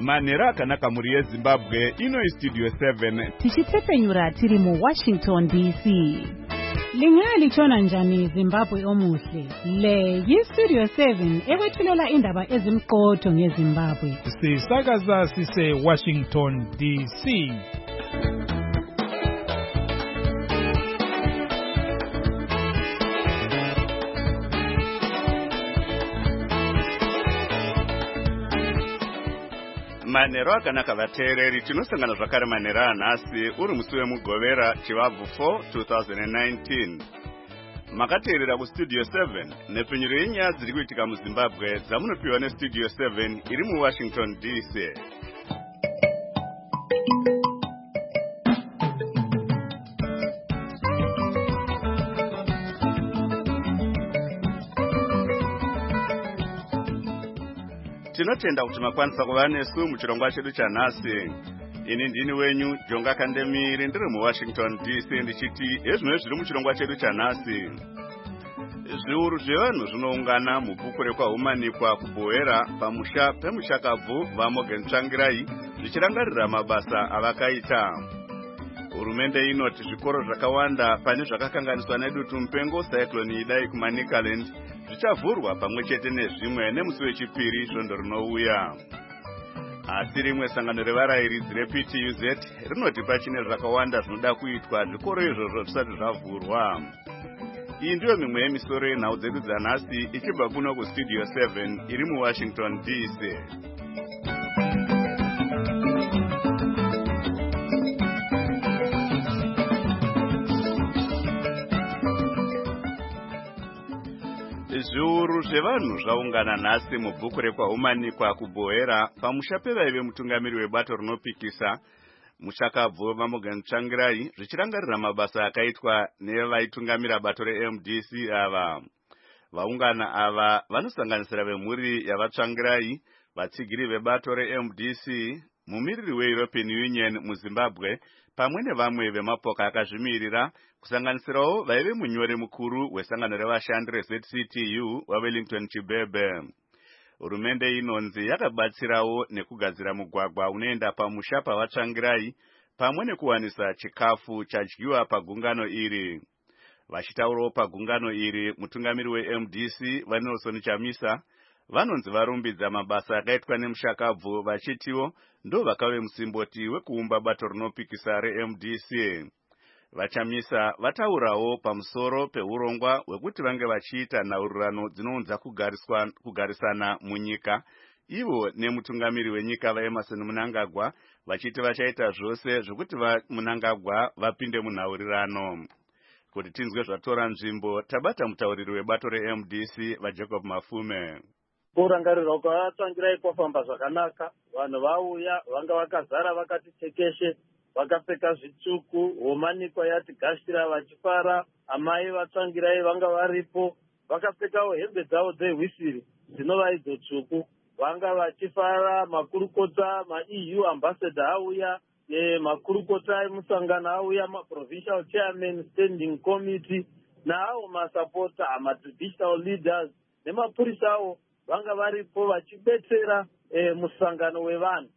Manera akanaka muri yeZimbabwe ino iStudio 7 tichitepfenyura tiri muWashington DC. Lingalitshona njani Zimbabwe omuhle? Le yiStudio 7 ekwethulela indaba ezimqotho ngeZimbabwe. Sisakaza sise Washington DC. Manero akanaka vateereri, tinosangana zvakare manera anhasi uri musi wemugovera chivabvu 4 2019. Makateerera kuStudio 7 nepfenyuro yenyaya dziri kuitika muZimbabwe dzamunopiwa neStudio 7 iri muWashington DC. Tinotenda kuti makwanisa kuva nesu muchirongwa chedu chanhasi. Ini ndini wenyu Jonga Kandemiri ndiri muWashington DC ndichiti ezvimwe zviri muchirongwa chedu chanhasi. Zviuru zvevanhu zvinoungana mubhukure kwahumanikwa kuBoera pamusha pemushakabvu vaMorgan Tsvangirai zvichirangarira mabasa avakaita. Hurumende inoti zvikoro zvakawanda pane zvakakanganiswa nedutu mupengo cyclone idai kuManicaland zvichavhurwa pamwe chete nezvimwe nemusi wechipiri svondo rinouya. Asi rimwe sangano revarairidzi rePTUZ rinoti pachine zvakawanda zvinoda kuitwa zvikoro izvozvo zvisati zvavhurwa. Iyi ndiyo mimwe yemisoro yenhau dzedu dzanhasi ichibva kuno kuStudio 7 iri muWashington DC. Zviuru zvevanhu zvaungana nhasi mubhukure kwahumanikwa kuBoera pamusha pevaive mutungamiri webato rinopikisa mushakabvu vaMorgan Tsvangirai zvichirangarira mabasa akaitwa nevaitungamira bato reMDC ava. Vaungana ava vanosanganisira vemhuri yavaTsvangirai, vatsigiri vebato reMDC, mumiriri weEuropean Union muZimbabwe pamwe nevamwe vemapoka akazvimirira kusanganisirawo vaive munyori mukuru wesangano revashandi reZCTU waWellington Chibebe. Hurumende inonzi yakabatsirawo nekugadzira mugwagwa unoenda pamusha pavaTsvangirai pamwe nekuwanisa chikafu chadyiwa pagungano iri. Vachitaurawo pagungano iri, mutungamiri weMDC vaNelson Chamisa vanonzi varumbidza mabasa akaitwa nemushakabvu vachitiwo ndo vakave musimboti wekuumba bato rinopikisa reMDC. Vachamisa vataurawo pamusoro peurongwa hwekuti vange vachiita nhaurirano dzinounza kugarisana munyika, ivo nemutungamiri wenyika vaEmerson Mnangagwa vachiti vachaita zvose zvokuti Mnangagwa vapinde munhaurirano. Kuti tinzwe zvatora nzvimbo, tabata mutauriri webato reMDC vaJacob Mafume. Kurangarirwa kwaTsvangirai kwafamba zvakanaka, vanhu vauya vanga vakazara vakati tekeshe, vakapfeka zvitsvuku, humanikwa yati gashira vachifara, amai vaTsvangirai vanga varipo, vakapfekawo hembe dzavo dzehwisiri dzinova idzo tsvuku, vanga vachifara. Makurukota maEU ambassador auya, makurukota emusangano auya, maprovincial chairman standing committee naawo masapota amatraditional leaders nemapurisawo vanga varipo vachibetsera musangano wevanhu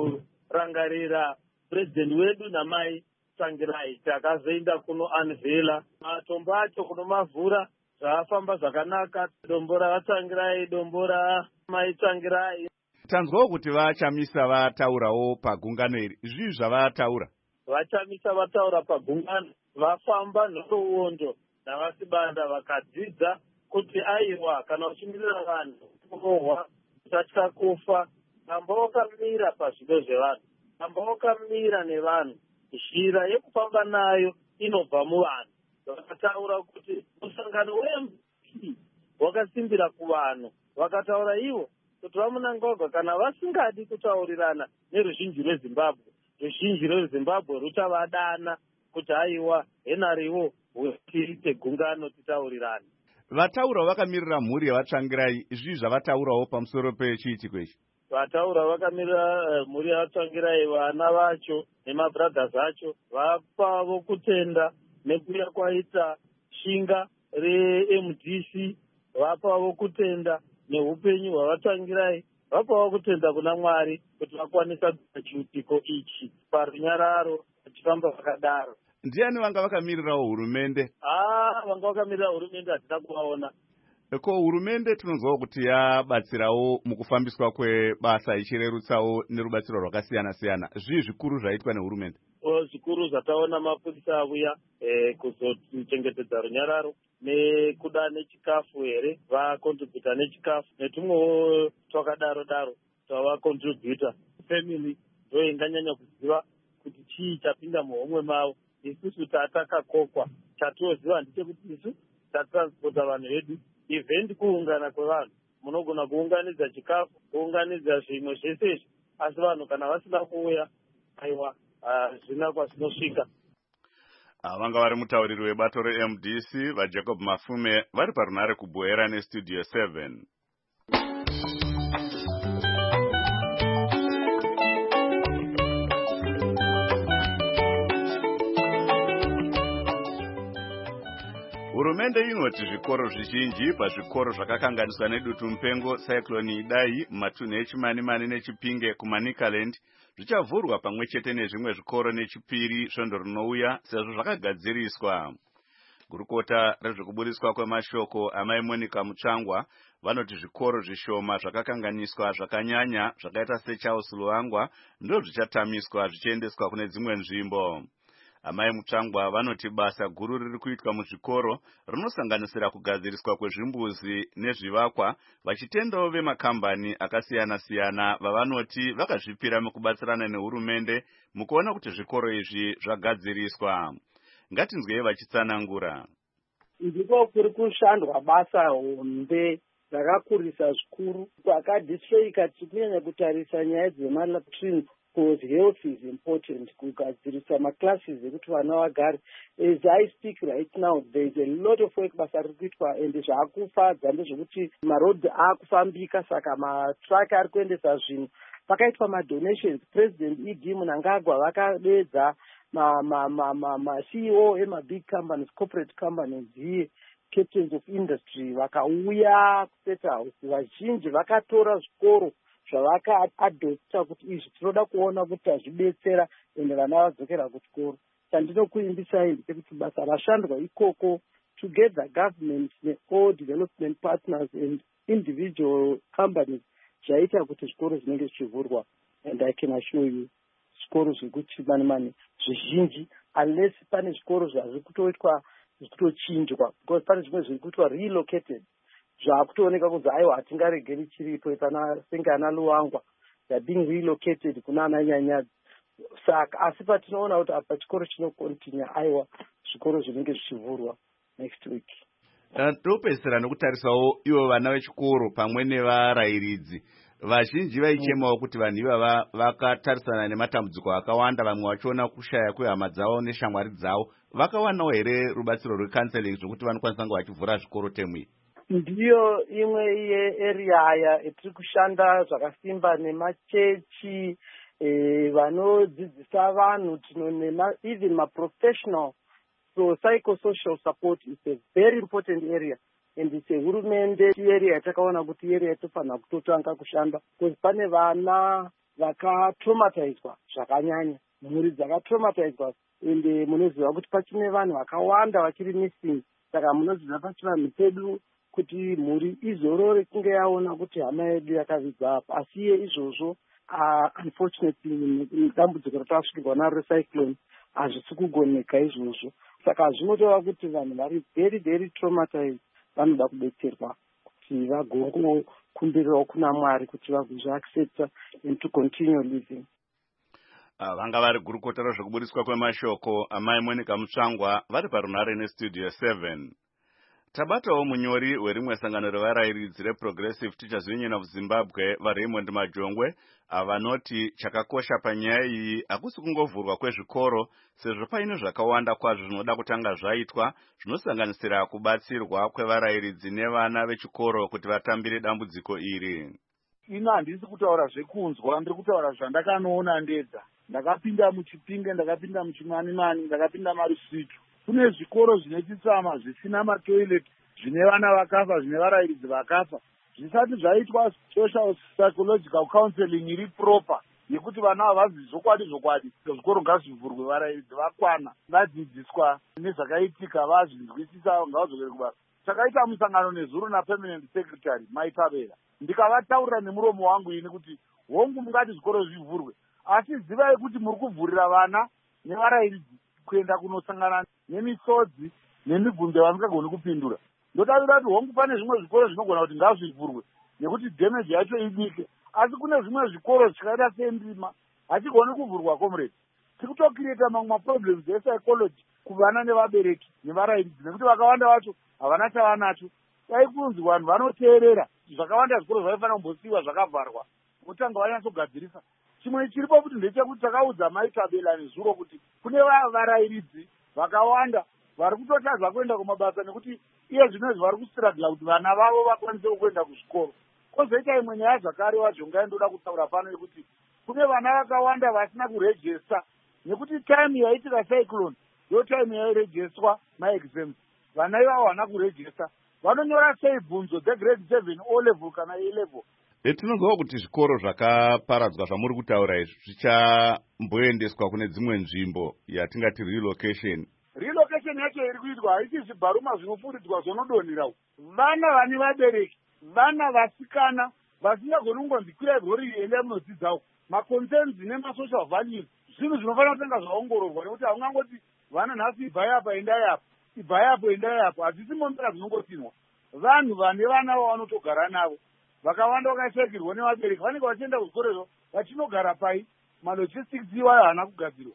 kurangarira president wedu namai Tsvangirai. Takazoenda kuno unveila matombo acho kuno mavhura, zvafamba zvakanaka. Dombo ravaTsvangirai, dombo ramai Tsvangirai. Tanzwawo kuti vaChamisa vataurawo pagungano iri, izvi zvavataura? VaChamisa vataura pagungano, vafamba nhoroondo navasibanda vakadzidza kuti aiwa kana uchimirira vanhu kurohwa usatya kufa, amba wakamira pazvido zvevanhu, amba wakamira nevanhu, zhira yekufamba nayo inobva muvanhu. Vakataura kuti musangano weMDC wakasimbira kuvanhu, vakataura ivo kuti vaMnangagwa kana vasingadi kutaurirana neruzhinji rweZimbabwe, ruzhinji rweZimbabwe ruchavadana kuti aiwa henariwo tiite gungano titaurirane. Vataura vakamirira mhuri yavaTsvangirai, izvi zvavataurawo pamusoro pechiitiko ichi? Vataura vakamirira mhuri yavaTsvangirai, vana vacho nemabrothers acho vapavo kutenda nekuya kwaita shinga reMDC, vapavo kutenda neupenyu hwavaTsvangirai vapawo kutenda kuna Mwari kuti vakwanisa chiitiko ichi parunyararo vachifamba vakadaro. Ndiani vanga vakamirirawo hurumende? Vanga vakamirira hurumende hatina kuvaona. Ko hurumende tinonzwawo kuti yabatsirawo mukufambiswa kwebasa ichirerutsawo nerubatsiro rwakasiyana-siyana. Zvii zvikuru zvaitwa nehurumende? Zvikuru zvataona mapurisa avuya kuzochengetedza runyararo nekuda nechikafu here, vakontribhuta nechikafu netumwewo twakadaro-daro twavakontribhuta. Family ndo inganyanya kuziva kuti chii chapinda muhomwe mavo. Isusu tatakakokwa, chatoziva ndechekuti isu tatransporta vanhu vedu. Event kuungana kwevanhu, munogona kuunganidza chikafu, kuunganidza zvimwe zvese izvi, asi vanhu kana vasina kuuya, aiwa zvina kwazvinosvika. Vanga vari mutauriri webato reMDC vaJacob Mafume vari parunare kubhoera nestudio 7. Hurumende inoti zvikoro zvizhinji pazvikoro zvakakanganiswa nedutu mupengo cyclone Idai mumatunhu eChimanimani neChipinge kuManicaland zvichavhurwa pamwe chete nezvimwe zvikoro nechipiri svondo rinouya sezvo zvakagadziriswa. Gurukota rezvekuburiswa kwemashoko amai Monica Mutsvangwa vanoti zvikoro zvishoma zvakakanganiswa zvakanyanya zvakaita seCharles Luangwa ndo zvichatamiswa zvichiendeswa kune dzimwe nzvimbo. Amai Mutsvangwa vanoti basa guru riri kuitwa muzvikoro rinosanganisira kugadziriswa kwezvimbuzi nezvivakwa, vachitendawo vemakambani akasiyana-siyana vavanoti vakazvipira mukubatsirana nehurumende mukuona kuti zvikoro izvi zvagadziriswa. Ngatinzwei vachitsanangura. Ndiko kuri kushandwa basa hombe rakakurisa zvikuru kwakadistroika tichinyanya kutarisa nyaya dzemalatrines. Because health is important, kugadzirisa maclasses ekuti vana vagare. As I speak right now, there is a lot of work basa riri kuitwa ende zvaakufadza ndezvekuti maroad akufambika saka matraki ari kuendesa zvinhu. Pakaitwa madonations, President E.D. Mnangagwa vakadedza ma-CEO ema-big companies, corporate companies here, captains of industry vakauya kuseta house. Vazhinji vakatora zvikoro zvavakaadopta kuti izvi tinoda kuona kuti azvidetsera ende vana vadzokera kuchikoro. Chandinokuimbisai ndechekuti basa rashandwa ikoko together government ne-all development partners and individual companies zvaita kuti zvikoro zvinenge zvichivhurwa. And I can assure you zvikoro zvekuChimanimani zvizhinji unless pane zvikoro zvazviri kutoitwa zvikutochinjwa, because pane zvimwe zviri kuitwa relocated zvakutooneka kuti aiwa hatingaregeri chiripo senge ana Luangwa being relocated kuna ana Nyanyadzi. Saka asi patinoona kuti apa chikoro chinokontinya aiwa zvikoro zvinenge zvichivhurwa next week. Topedzisira nekutarisawo ivo vana vechikoro pamwe nevarayiridzi. Vazhinji vaichemawo kuti vanhu ivava vakatarisana nematambudziko akawanda, vamwe vachiona kushaya kwehama dzavo neshamwari dzavo. Vakawanawo here rubatsiro rwecounseling zvokuti vanokwanisa kunge vachivhura zvikoro temwi? Ndiyo imwe yearea etiri kushanda zvakasimba nemachechi vanodzidzisa vanhu even ma-professional. So psychosocial support is a very important area and it's a hurumende area yatakaona kuti area yatofanira kutotanga kushanda because pane vana vakatraumatizwa zvakanyanya, mhuri dzakatraumatizwa ende munoziva kuti pachine vanhu vakawanda vachiri missing. Saka munoziva pachivanhu pedu kuti mhuri izorore kunge yaona kuti hama yedu yakavigwa apa. Asi iye izvozvo unfortunately dambudziko ratasvikirwa naro recyclone hazvisi kugoneka izvozvo. Saka zvinotova kuti vanhu vari very very traumatized vanoda kudetserwa kuti vagongokumbirirawo kuna Mwari kuti vagozviaccepta and to continue living. Vanga vari gurukota rezvekuburiswa kwemashoko amai Monica Mutsvangwa vari parunare nestudio 7. Tabatawo munyori werimwe sangano revarayiridzi reProgressive Teachers Union of Zimbabwe vaRaymond Majongwe avanoti chakakosha panyaya iyi hakusi kungovhurwa kwezvikoro sezvo paine zvakawanda kwazvo zvinoda kutanga zvaitwa zvinosanganisira kubatsirwa kwevarayiridzi nevana vechikoro kuti vatambire dambudziko iri. Ina handisi kutaura zvekunzwa, ndiri kutaura zvandakanoona ndega. Ndakapinda muChipinge, ndakapinda muChimanimani, ndakapinda Marusvitu. Kune zvikoro zvine chitsama zvisina matoilet, zvine vana vakafa, zvine varayiridzi vakafa, zvisati zvaitwa social psychological counseling iri proper yekuti vana havazi zvokwadi zvikoro ngazvivhurwe, varairidzi vakwana, vadzidziswa nezvakaitika, vazvinzwisisa, ngavadzokere kubasa. Takaita musangano nezuro napermanent secretary Maitavera, ndikavataurira nemuromo wangu ini kuti hongu mungati zvikoro zvivhurwe, asi zivai kuti muri kuvhurira vana nevarairidzi kuenda kunosangana nemisodzi nemibvunzo vasingagoni kupindura. Ndotaura kuti hongu pane zvimwe zvikoro zvinogona kuti ngazvivhurwe nekuti damage yacho idike, asi kune zvimwe zvikoro zvakaita sendima hachigoni kuvhurwa. Comrade, tikutokireta mamwe maproblems epsychology kuvana nevabereki nevarairidzi, nekuti vakawanda vacho havana chavanacho. Dai kunzi vanhu vanoteerera zvakawanda zvikoro zvaifanira kumbosiiwa zvakavharwa kutanga vanyatsogadzirisa. Chimwe chiripo kuti ndechekuti takaudza Maitabela nezuro kuti kune varairidzi vakawanda vari kutotadza kuenda kumabasa nekuti iye zvinezvi vari kusiragila kuti vana vavo vakwanise kuenda kuzvikoro. Kozoita imwe nyaya zvakare wajonga ndoda kutaura pano yekuti kune vana vakawanda vasina kurejesta nekuti time yaitika cyclone ndo time yairejestwa maexams. Vana ivavo havana kurejesta, vanonyora sei bvunzo dzegrade 7 O level kana A level. Tinonzwa kuti zvikoro zvakaparadzwa zvamuri kutaura izvi zvichamboendeswa kune dzimwe nzvimbo yatingati relocation. Relocation yacho iri kuitwa haisi zvibharuma zvinofuridzwa zvonodonhera. Vana vane vabereki, vana vasikana vasingagoni kungonzi kwirai rori endai munodzidzawo. Maconcerns nemasocial values zvinhu zvinofanira kutanga zvaongororwa, nekuti haungangoti vana nhasi ibvai apa endai apa, ibvai apo endai apo, hadzisi mombera dzinongotinwa. Vanhu vane vana vavanotogara navo vakawanda vakashakirwa nevabereki vanenge vachienda kuzvikorezvo vachinogara pai, malogistics iwayo haana kugadzirwa.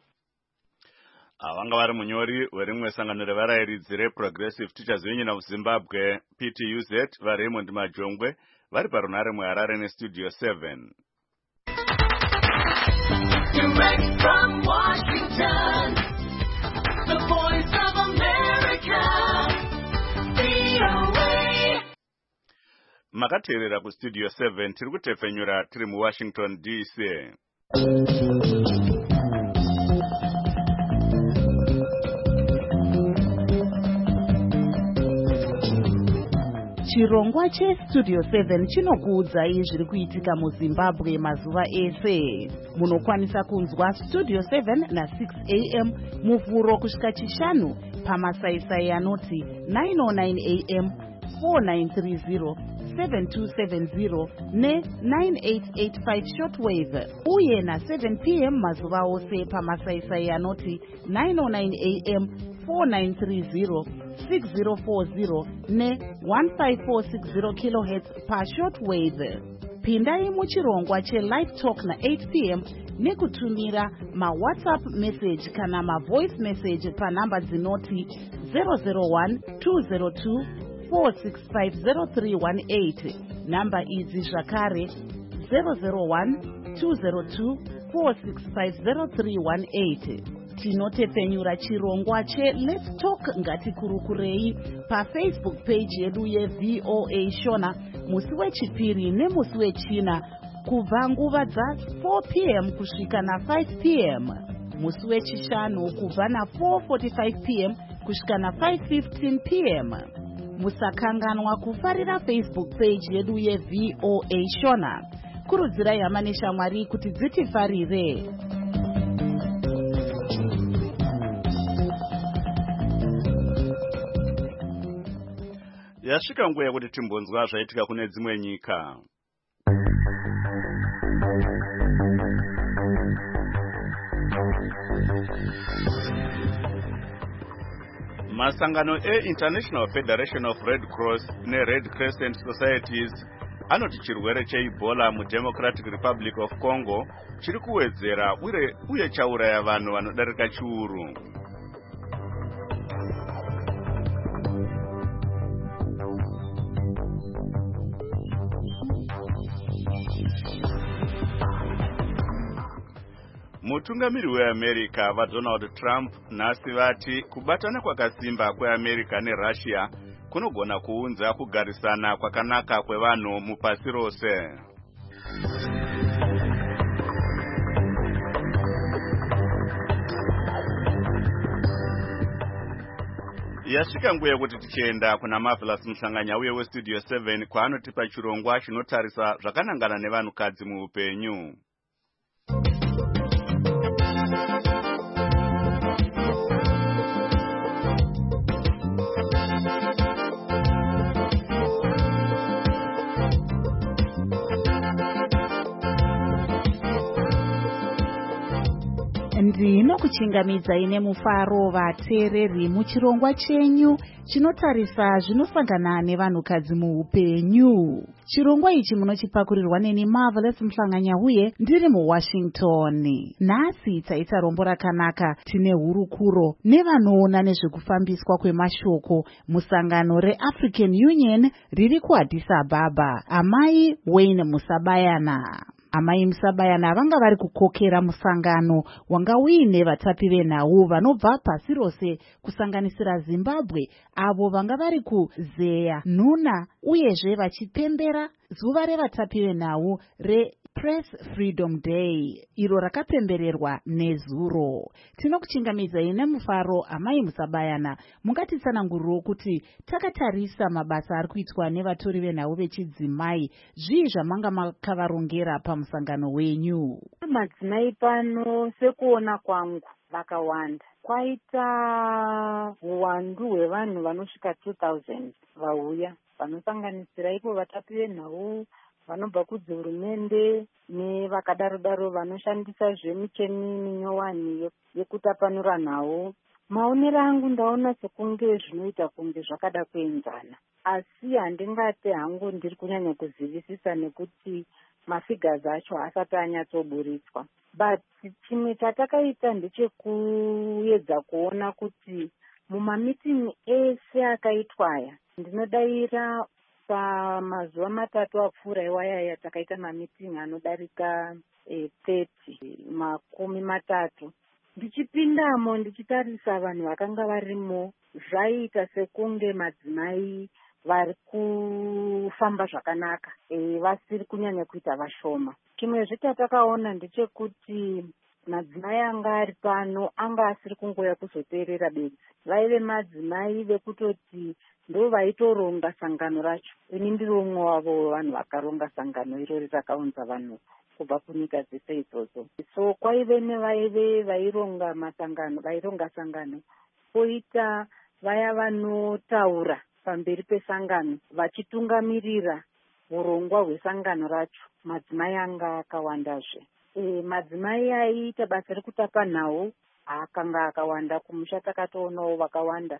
Vanga vari munyori werimwe sangano revarairidzi reProgressive Teachers Union of Zimbabwe PTUZ vaRaymond Majongwe vari parunare muHarare neStudio 7. Direct from Washington, the voice of America, VOA. Makateerera kuStudio 7 tiri kutefenyura tiri muWashington DC. Chirongwa cheStudio 7 chinokuudzai zviri kuitika muZimbabwe mazuva ese. Munokwanisa kunzwa Studio 7 na6 AM muvhuro kusvika chishanu pamasaisai anoti 909 AM, 4930, 7270 ne9885 shortwave, uye na7 PM mazuva ose pamasaisai anoti 909 AM, 4930, 6040 ne1540 kHz pashortwave. Pindai muchirongwa chelive talk na8 PM nekutumira mawhatsapp message kana mavoice message panhamba dzinoti 001-202-4650318. Namba idzi zvakare 001-202-4650318. Tinotefenyura chirongwa cheLet's Talk ngatikurukurei paFacebook page yedu yeVOA Shona musi wechipiri nemusi wechina kubva nguva dza4 PM kusvika na5 PM, musi wechishanu kubva na4:45 PM kusvika na5:15 PM. Musakanganwa kufarira Facebook page yedu yeVOA Shona. Kurudzirai hama neshamwari kuti dzitifarire. Yasvika nguva yekuti timbonzwa zvaitika kune dzimwe nyika. Masangano International Federation of Red Cross neRed Crescent Societies anoti chirwere cheEbola muDemocratic Republic of Congo chiri kuwedzera uye chauraya vanhu vanodarika chiuru. Mutungamiri weAmerica vaDonald Trump nhasi vati kubatana kwakasimba kweAmerica neRussia kunogona kuunza kugarisana kwakanaka kwevanhu mupasi rose. Yasvika nguva yekuti tichienda kuna Marvelous Muhlanganya uye weStudio 7 kwaanotipa chirongwa chinotarisa zvakanangana nevanhukadzi muupenyu. Ndinokuchingamidzai nemufaro vateereri muchirongwa chenyu chinotarisa zvinosangana nevanhukadzi muupenyu. Chirongwa ichi munochipakurirwa neni Marvelous Muhlanganya uye ndiri muWashington. Nhasi taita rombo rakanaka, tine hurukuro nevanoona nezvekufambiswa kwemashoko musangano reAfrican Union riri kuAddis Ababa. Amai Wayne Musabayana. Amai Musabayana vanga vari kukokera musangano wanga uine vatapi venhau vanobva pasi rose kusanganisira Zimbabwe, avo vanga vari kuzeya nhuna uyezve vachipembera zuva revatapi venhau Press Freedom Day, iro rakapembererwa nezuro. Tinokuchingamidzai nemufaro Amai Musabayana. Mungatitsanangurirewo kuti takatarisa mabasa ari kuitwa nevatori venhau vechidzimai, zvii zvamanga makavarongera pamusangano wenyu? Madzimai pano sekuona kwangu vakawanda. Kwaita uwandu hwevanhu vanosvika 2000 vauya vanosanganisira ipo vatapi venhau vanobva kudzihurumende nevakadaro-daro vanoshandisa zvemicheni minyowani yekutapanura nhau. Maonero angu ndaona sekunge zvinoita kunge zvakada kuenzana, asi handingati hangu ndiri kunyanya kuzivisisa nekuti mafigures acho asati anyatsoburitswa. But chimwe chatakaita ndechekuedza kuona kuti mumamitingi ese akaitwa aya, ndinodaira pamazuva matatu apfuura iwaya takaita mamitingi anodarika 30 30, ndichipindamo ndichitarisa vanhu vakanga varimo, zvaita sekunge madzimai vari kufamba zvakanaka, vasiri kunyanya kuita vashoma. Chimwezve chatakaona ndechekuti madzimai anga ari pano anga asiri kungoya kuzoteerera bedzi, vaive madzimai vekutoti ndo vaitoronga sangano racho. Ini ndiri umwe wavo vanhu vakaronga sangano irori rakaunza vanhu kubva kunyika dzese idzodzo. So kwaive nevaive vaironga sangano, poita vaya vanotaura pamberi pesangano vachitungamirira urongwa hwesangano racho, madzimai anga akawandazve. Madzimai aiita basa rekutapa nhau akanga akawanda. Kumusha takatoonawo vakawanda,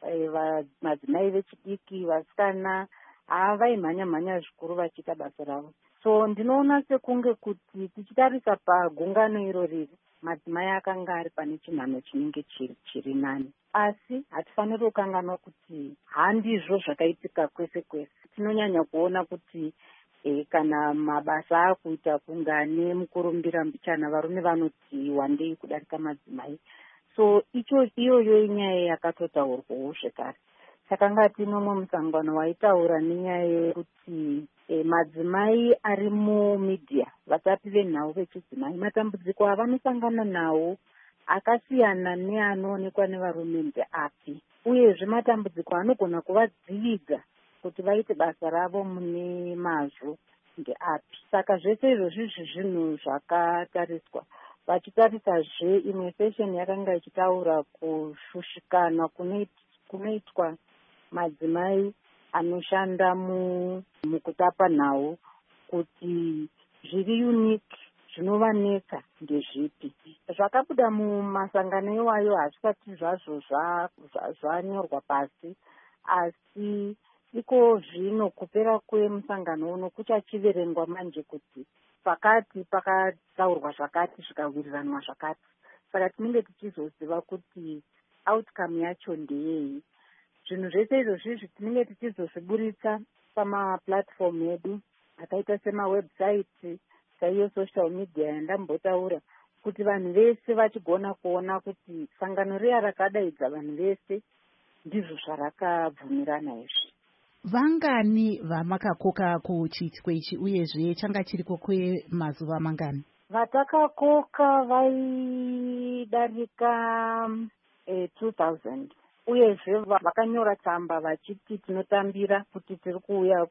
madzimai vechidiki, vasikana vaimhanya-mhanya zvikuru vachiita basa ravo. So ndinoona sekunge kuti tichitarisa pagungano irori, madzimai akanga ari pane chinhano chinenge chiri nani. Asi hatifaniri kukanganwa kuti handizvo zvakaitika kwese kwese. Tinonyanya kuona kuti kana mabasa akuita kungane mukurumbira mbichana, varume vanoti wandei kudarika madzimai. So iyoyo inyaya yakatotaurwawo zvekare. Saka ngati nomwe musangano waitaura nenyaya yekuti madzimai ari mumedia, vatapi venhau vechidzimai, matambudziko avanosangana nawo akasiyana neanoonekwa nevarume ndeapi, uyezve matambudziko anogona kuvadzividza kuti vaite basa ravo mune mazvo ndeapi. Saka zvese izvozvi zvinhu zvakatariswa. Vachitarisazve imwe session yakanga ichitaura kushushikana kunoitwa madzimai anoshanda mukutapa nhau, kuti zviri unique zvinovanetsa ndezvipi. Zvakabuda mumasangano iwayo hazvisati zvazvo zvanyorwa pasi, asi iko zvino kupera kwemusangano uno kuchachiverengwa manje kuti pakati pakataurwa zvakati zvikawiriranwa zvakati. Saka tinenge tichizoziva kuti outcome yacho ndeyei. Zvinhu zvese izvozvi tinenge tichizozviburitsa pamaplatform edu akaita semawebsite, saiyo social media yandambotaura, kuti vanhu vese vachigona kuona kuti sangano riya rakadaidza vanhu vese ndizvo zvarakabvumirana izvi. Vangani vamakakoka kuchiitiko ichi uyezve changa chiriko kwemazuva mangani? Vatakakoka vaidarika 2000, uyezve vakanyora tsamba vachiti tinotambira kuti tiri kuuya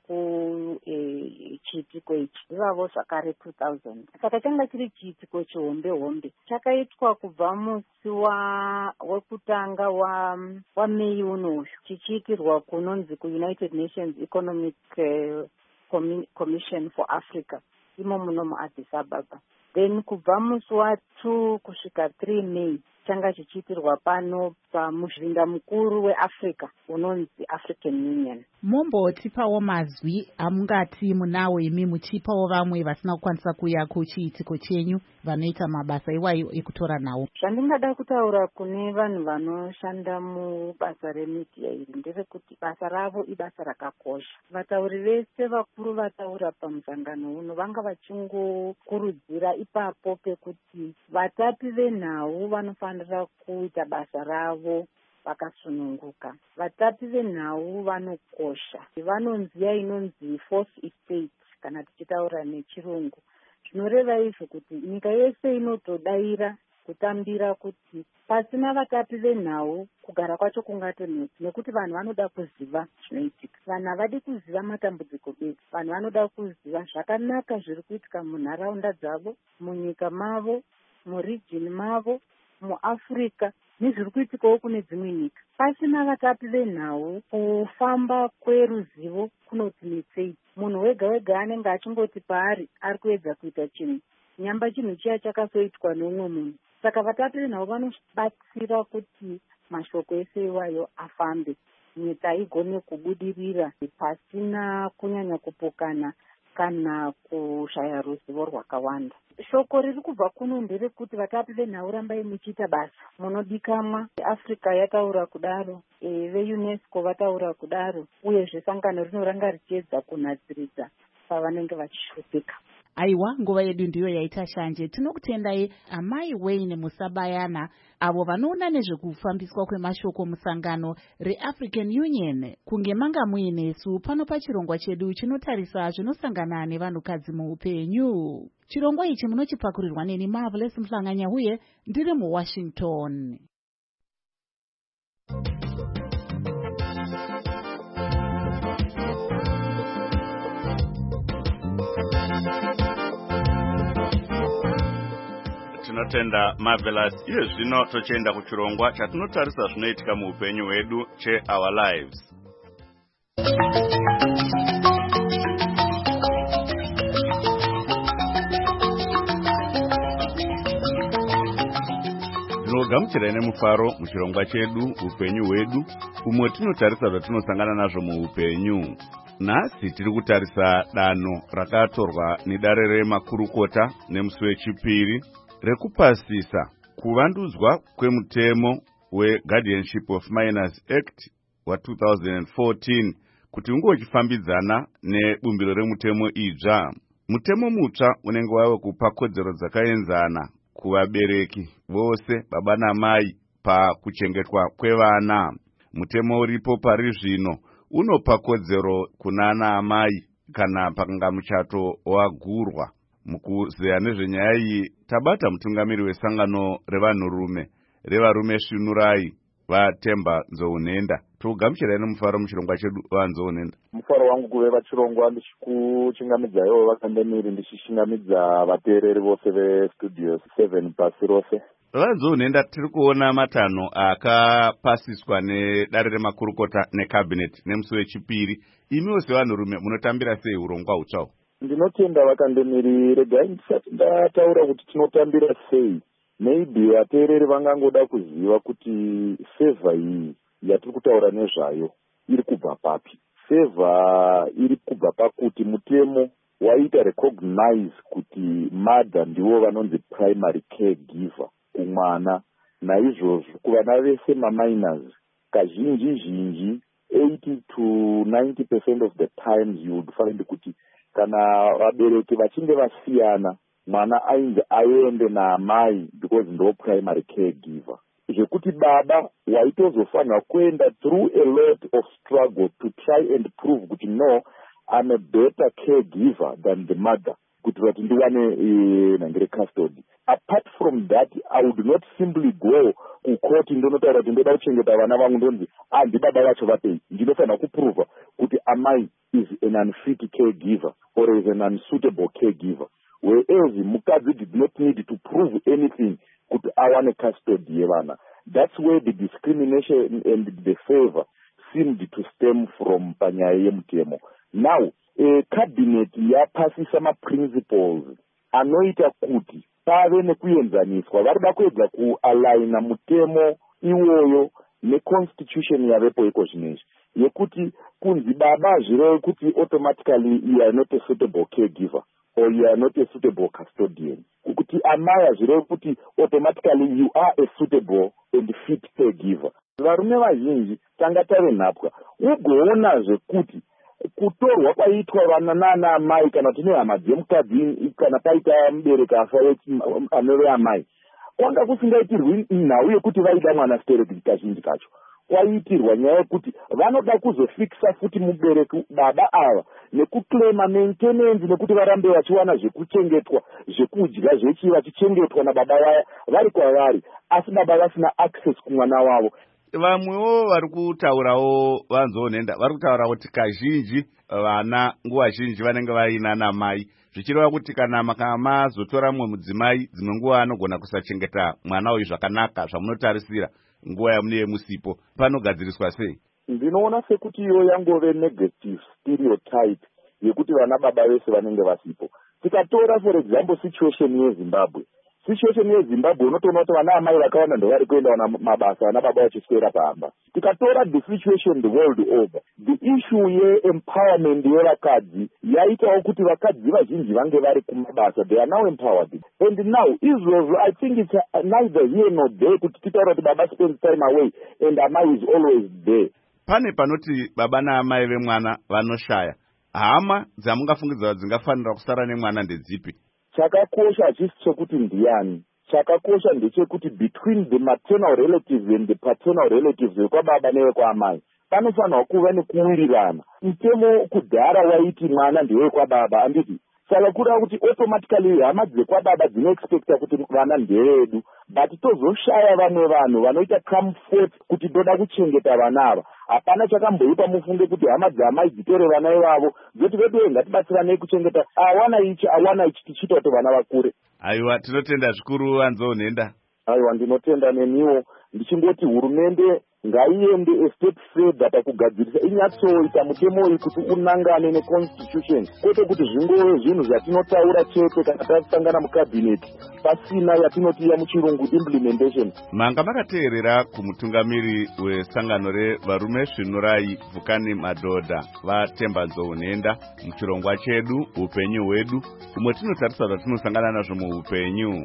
kuchiitiko ichi ivavo zvakare 2000. Saka changa chiri chiitiko chihombe hombe, chakaitwa kubva musi wekutanga waMei unoyu, chichiitirwa kunonzi kuUnited Nations Economic Commission for Africa imo muno muAddis Ababa. Then kubva musi wa2 kusvika 3 Mei changa chichiitirwa pano pamuzinda mukuru weAfrica unonzi African Union. Mombotipawo mazwi amungati munawo imi muchipawo vamwe vasina kukwanisa kuuya kuchiitiko chenyu vanoita mabasa iwayo ekutora nawo? Zvandingada kutaura kune vanhu vanoshanda mubasa remedia iri ndevekuti basa ravo ibasa rakakosha. Vatauri vese vakuru vataura pamusangano uno vanga vachingokurudzira ipapo pekuti vatapi venhau vanofanira kuita basa ravo vakasununguka. Vatapi venhau vanokosha, vanonziya inonzi fourth estate kana tichitaura nechirungu. Zvinoreva izvo kuti nyika yese inotodaira kutambira kuti pasina vatapi venhau kugara kwacho kungatonetsa, nekuti vanhu vanoda kuziva zvinoitika. Vanhu havadi kuziva matambudziko bedzi, vanhu vanoda kuziva zvakanaka zviri kuitika munharaunda dzavo, munyika mavo, murijini mavo, muAfrica nezviri kuitikawo kune dzimwe nyika. Pasina vatapi venhau kufamba kweruzivo kunotinetsei. Munhu wega wega anenge achingoti paari ari kuedza kuita chinhu, nyamba chinhu chiya chakasoitwa neumwe munhu. Saka vatapi venhau vanobatsira kuti mashoko ese iwayo afambe, nyika igone kubudirira pasina kunyanya kupokana kana kushaya ruzivo rwakawanda. Shoko riri kubva kuno nderekuti vatapi venhau rambai muchiita basa munodikamwa. Africa yataura kudaro, veUNESCO vataura kudaro, uyezve sangano rinoranga richiedza kunatsiridza pavanenge vachishupika. Aiwa, nguva yedu ndiyo yaita shanje. Tinokutendai amai Wayne Musabayana, avo vanoona nezvekufambiswa kwemashoko musangano reAfrican Union. Kunge manga muinesu pano pachirongwa chedu chinotarisa zvinosangana nevanhukadzi muupenyu. Chirongwa ichi munochipakurirwa neni Marvelous Mhlanganya uye ndiri muWashington. Tinotenda Marvelous. Iye zvino tochenda kuchirongwa chatinotarisa zvinoitika muupenyu hwedu cheOur Lives. Ndinogamuchirai nemufaro muchirongwa chedu upenyu hwedu, umwe tinotarisa zvatinosangana nazvo muupenyu. Nhasi tiri kutarisa danho rakatorwa nedare remakurukota nemusi wechipiri rekupasisa kuvandudzwa kwemutemo weGuardianship of Minors Act wa2014 kuti unge uchifambidzana nebumbiro remutemo idzva. Mutemo mutsva unenge wave kupa kodzero dzakaenzana kuvabereki vose, baba namai, pakuchengetwa kwevana. Mutemo uripo pari zvino unopa kodzero kunana amai kana pakanga muchato wagurwa. Mukuzeya nezvenyaya iyi tabata mutungamiri wesangano revanhurume revarume Svinurai vaTemba Nzounenda. Togamuchirai nemufaro muchirongwa chedu vaNzounenda. Mufaro wangu kuve vachirongwa ndichikuchingamidzaiwo vakandemiri ndichishingamidza vateereri vose vestudio 7 pasi rose. VaNzounenda, tiri kuona matanho akapasiswa nedare remakurukota necabinet nemusi wechipiri. Imiwo sevanhurume munotambira sei urongwa hutsvaho? Ndinotenda vakandemiri, regai ndisati ndataura kuti tinotambira sei. Maybe vateereri vangangoda kuziva kuti favor iyi yatiri kutaura nezvayo iri kubva papi. Favor iri kubva pakuti mutemo waita recognize kuti mother ndivo vanonzi primary caregiver kumwana. Naizvozvo kuvana vese maminors kazhinji 80 to 90% of the times you would find kuti kana vabereki vachinge vasiyana mwana ainzi aende naamai because ndo primary caregiver. Zvekuti baba waitozofanira kuenda through a lot of struggle to try and prove kuti no, I'm a better caregiver than the mother. kuti vati ndiwane nhangire custody. Apart from that, I would not simply go kucourt ndonotaura kuti ndoda kuchengeta vana vangu ndonzi ndibaba vacho vapei. Ndinofanira kuprova kuti amai is an unfit caregiver or is an unsuitable caregiver. Whereas mukadzi did not need to prove anything kuti awane custody yevana. That's where the discrimination and the favor seemed to stem from panyaya yemutemo. Now, cabinet yapasisa ma-principles anoita kuti pave nekuenzaniswa. Varida kuedza kualigna mutemo iwoyo neconstitution yavepo iko zvinezvi yekuti kunzi baba zvireve kuti automatically you are not a suitable caregiver or you are not a suitable custodian. Kuti amaya zvireve kuti automatically you are a suitable and fit caregiver. Varume vazhinji tanga tave nhapwa ugoona zvekuti kutorwa kwaitwa vana nana amai kana tine hama dzemukadzi kana paita mubereki afa anove amai kwanga kusingaitirwi nhau yekuti vaida mwana stereki kazhinji kacho kwaitirwa nyaya yekuti vanoda kuzofikisa futi mubereki baba ava nekuclaima maintenance nekuti varambe vachiwana zvekuchengetwa zvekudya zvechi vachichengetwa nababa vaya vari kwavari asi baba vasina access kumwana wavo. Vamwewo vari kutaurawo vanzonhenda vari kutaura kuti kazhinji vana nguva zhinji vanenge vaina namai zvichireva kuti kana makamazotora mumwe mudzimai dzimwe nguva anogona kusachengeta mwana uyu zvakanaka zvamunotarisira nguva yamuneye musipo. Panogadziriswa sei? Ndinoona sekuti iyo yangove negative stereotype yekuti vana baba vese vanenge vasipo. Tikatora for example situation yeZimbabwe. Situation yeZimbabwe unotoona kuti vana amai vakawanda ndovari kuenda wana mabasa vana baba vachiswera pamba. Tikatora the situation the world over, the issue ye-empowerment yevakadzi yaitawo kuti vakadzi vazhinji vange vari kumabasa. They are now empowered. And now Israel, I think it's neither here nor there kuti titaura kuti baba spends time away and amai is always there. Pane panoti baba naamai vemwana vanoshaya. Hama dzamungafungidzwa dzingafanira kusara nemwana ndedzipi? Chakakosha hachisi chekuti ndiani. Chakakosha ndechekuti between the maternal relatives and the paternal relatives vekwababa nevekwaamai panofanirwa kuva nekuwirirana. Mutemo kudhara waiti mwana ndewekwa anditi. Saka kureva kuti automatically hama dzekwababa dzinoexpecta kuti vana ndevedu, but tozoshaya vamwe vanhu vanoita comfort kuti ndoda kuchengeta vana ava. Hapana chakamboipa mufunge kuti hama dzaamai dzitore vana ivavo dzoti vedu ngatibatsiranei kuchengeta awana ichi tichiita kuti vana vakure. Aiwa, tinotenda zvikuru Anzonhenda. Aiwa, ndinotenda neniwo ndichingoti hurumende ngaiende a step further pakugadzirisa inyatsoita mutemo uyu kuti unangane neconstitution kwete kuti zvingove zvinhu zvatinotaura chete kana tasangana mukabhineti pasina yatinoti muchirungu implementation. Manga makateerera kumutungamiri wesangano revarume zvinurai Vhukani Madhodha vaTemba Nzonhenda muchirongwa chedu upenyu hwedu umwe tinotarisa zvatinosangana nazvo muupenyu.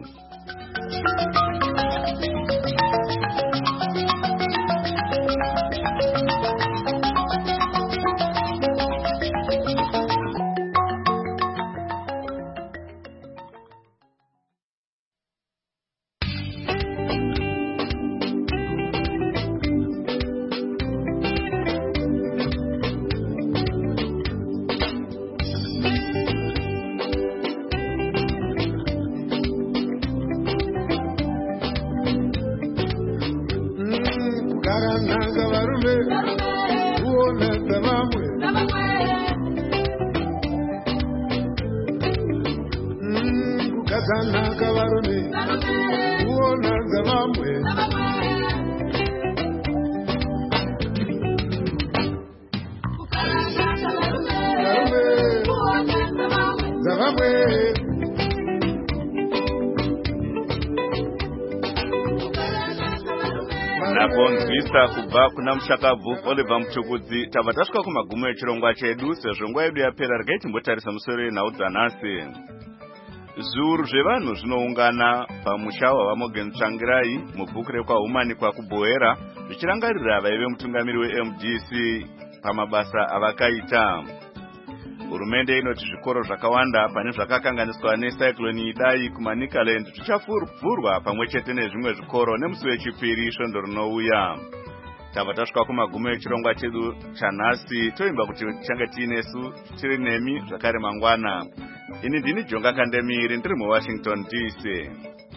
Nakonzwisa kubva kuna mushakabvu Oliver Mutukudzi tabva tasvika kumagumo echirongwa chedu sezvo nguva yedu yapera regai timbotarisa musoro yenhau dzanhasi. Zviuru zvevanhu zvinoungana pamusha wavaMorgan Tsvangirai mubhuku rekwaHumani kwakuBhoera zvichirangarira vaive mutungamiri weMDC pamabasa avakaita. Hurumende inoti zvikoro zvakawanda pane zvakakanganiswa necyclone Idai kuManicaland zvichavhurwa pamwe chete nezvimwe zvikoro nemusi wechipiri svondo rinouya. Tabva tasvika kumagumo echirongwa chedu chanhasi toimba kuti tichange tiinesu tiri nemi zvakare mangwana. ini ndini Jonga Kandemiri ndiri muWashington DC.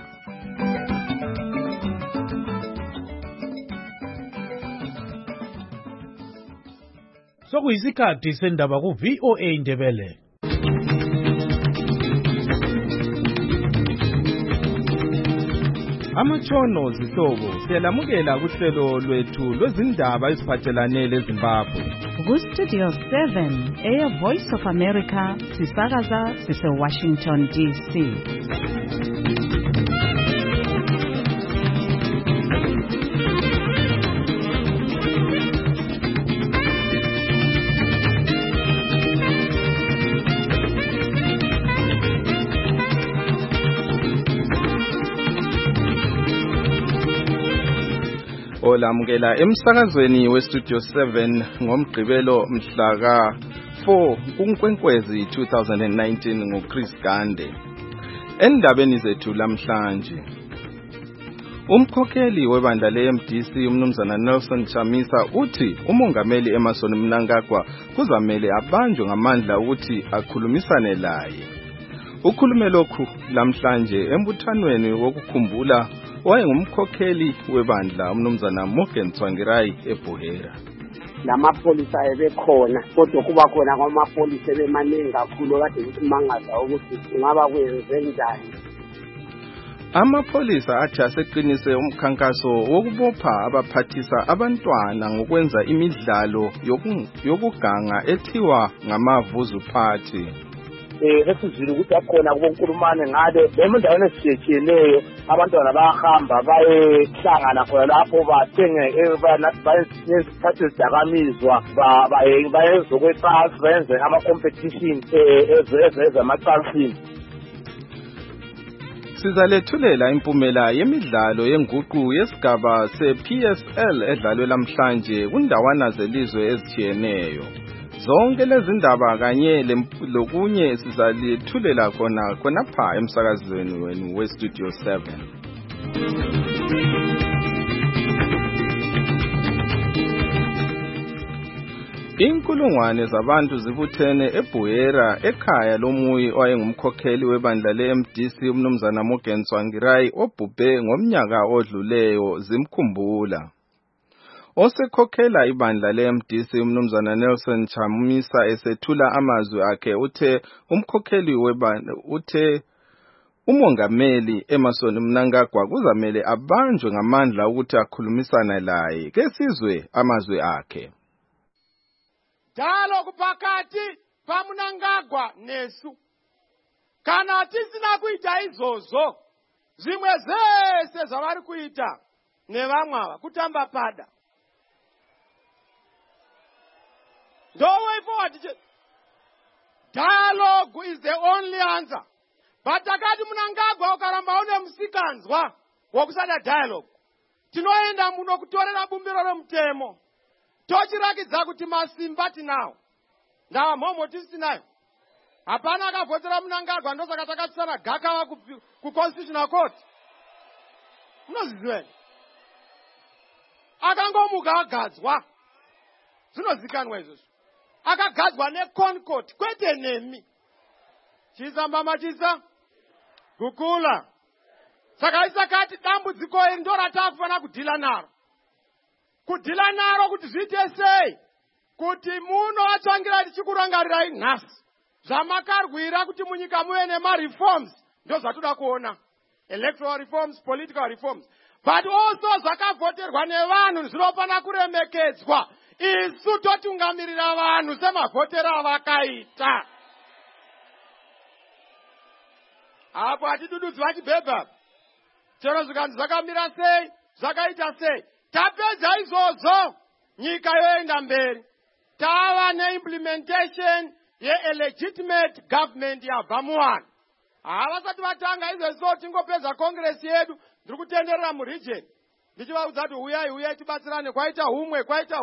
Sokuyisikhathi sendaba ku VOA Ndebele. Amatshono zihlobo siyalamukela kuhlelo lwethu lwezindaba eziphathelane leZimbabwe. Ku-Studio 7 Voice of America sisakaza sise-Washington DC. Olamukela emsakazweni weStudio 7 ngomgqibelo mhla ka-4 kuNkwenkwezi 2019 nguChris Gande. Endabeni zethu lamhlanje, umkhokheli webandla le-MDC umnumzana Nelson Chamisa uthi umongameli Emmerson Mnangagwa kuzamele abanjwe ngamandla ukuthi akhulumisane laye. Ukhulume lokhu lamhlanje embuthanweni wokukhumbula wayengumkhokheli webandla umnumzana Morgan Tsvangirai eBuhera. Lamapolisa ebekhona kodwa kuba khona kwamapolisa bemaningi kakhulu kade kusimangaza ukuthi ngaba kwenze njani. Amapolisa athi aseqinise umkhankaso wokubopha abaphathisa abantwana ngokwenza imidlalo yokuganga ethiwa ngamavuzu party. Esizwile ukuthi akhona kubonkulumane ngale emindaweni ezitshiyeneyo abantwana bayahamba bayehlangana khona lapho bathenge bayesikhathi ezidakamizwa bayezokwecansi bayenze ama-competition ezamacansini. Sizalethulela impumela yemidlalo yenguqu yesigaba se-PSL edlalwe lamhlanje kundawana zelizwe ezitshiyeneyo. Zonke lezi ndaba kanye lokunye sizalethulela khonapha emsakazweni wenu weStudio 7. Inkulungwane zabantu zibuthene eBuhera ekhaya lomuyi owayengumkhokheli webandla le-MDC umnumzana Morgan Tsvangirai obhubhe ngomnyaka odluleyo zimkhumbula. Osekhokhela ibandla le-MDC umnumzana Nelson Chamisa esethula amazwi akhe uthe umkhokheli webandla uthe umongameli Emmerson Mnangagwa kuzamele abanjwe ngamandla ukuthi akhulumisane laye. Ke sizwe amazwi akhe. Dialogue pakati paMnangagwa nesu. Kana tisina kuita izozo zimwe zese zavari kuita nevamwe kutamba pada. Don't way forward. Dialogue is the only answer. But akati Mnangagwa ukaramba une musikanzwa wokusada dialogue. Tinoenda muno kutorera bumbiro romutemo. Tochirakidza kuti masimba tinawo. Ndawa mhomo tisinayo. Hapana akavhotera Mnangagwa ndosaka takatsana gakava ku constitutional court. Munozviziva. Akangomuka agadzwa. Zvinozikanwa izvozvo. Akagadzwa neConcord kwete nemi. Chisamba machisa kukula. Saka isakati dambudziko iri ndo ratafana kudhila naro. Kudhila naro kuti zviite sei kuti muno Tsvangirai tichikurangarirai nhasi. Zvamakarwira kuti munyika muve nema-reforms ndo zvatoda kuona. Electoral reforms, political reforms. But also zvakavhoterwa nevanhu zvinofana kuremekedzwa. Isu totungamirira vanhu semavhotera vakaita. Apo hatidududzi vachibhebha. Chero zvikanzi zvakamira sei, zvakaita sei. Tapedza izvozvo, nyika yoenda mberi. Tava neimplementation ye-legitimate government yabva muvanhu. Havasati vatanga izvezvo tingopedza Congress yedu, ndiri kutenderera muregion. Ndichivaudza kuti uyai tibatsirane, kwaita humwe.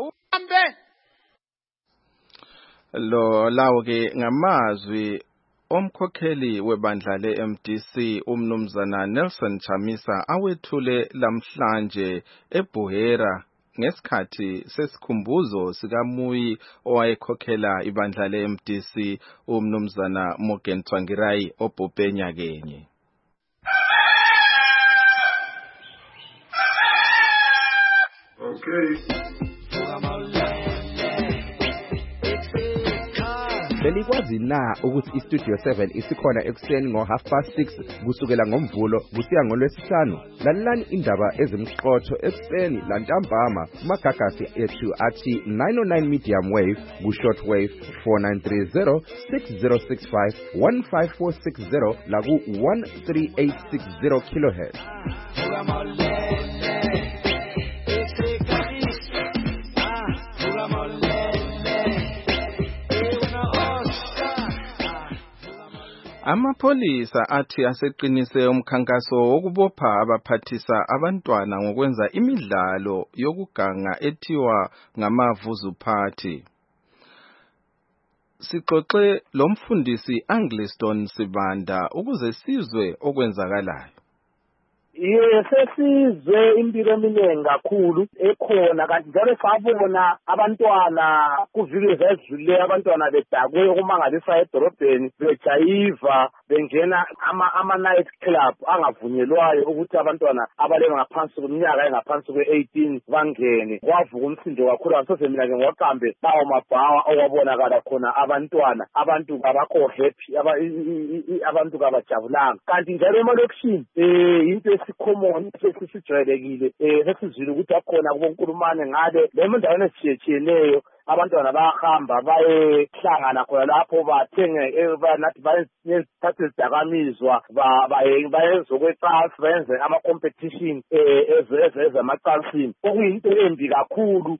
Lawo ke ngamazwi omkhokheli webandla le-MDC umnumzana Nelson Chamisa awethule lamhlanje eBuhera ngesikhathi sesikhumbuzo sikaMuyi owayekhokhela ibandla le-MDC umnumzana Morgan Tsvangirai obhubhe nyakenye. Belikwazi na ukuthi iStudio 7 isikhona ekuseni ngo6:30 kusukela ngomvulo kusiya ngolwesihlanu. Lalelani indaba ezimqotho ekuseni lantambama kumagagasi ethu athi 909 medium wave ku-short wave 4930 6065 15460 la ku-13860 kilohertz. Amapolisa athi aseqinise umkhankaso wokubopha abaphathisa abantwana ngokwenza imidlalo yokuganga ethiwa ngamavuzu party. Sixoxe lo mfundisi Angliston Sibanda ukuze sizwe okwenzakalayo. Sesizwe impilo eminingi kakhulu ekhona kanti njalo sabona abantwana kuviki ezedlule abantwana bedakwe ukumangalisa edorobheni bejayiva bengena ama-night club angavunyelwayo ukuthi abantwana abalenga ngaphansi kweminyaka engaphansi kwe-18 bangene. Kwavuka umsindo kakhulu ngasose mina-ke ngoqambe bawo mabhawa okwabonakala khona abantwana abantu kabakho happy abantu kabajabulanga kanti njalo emalokishini into esikhomoni sesijwayelekile sesizwile ukuthi akhona kubonkulumane ngale lemo ndaweni ezitshiyeneyo abantwana bayahamba bayehlangana khona lapho bathenge nathi bayezithathe izidakamizwa bayenze okwecansi bayenze ama-competition ezamacansini okuyinto embi kakhulu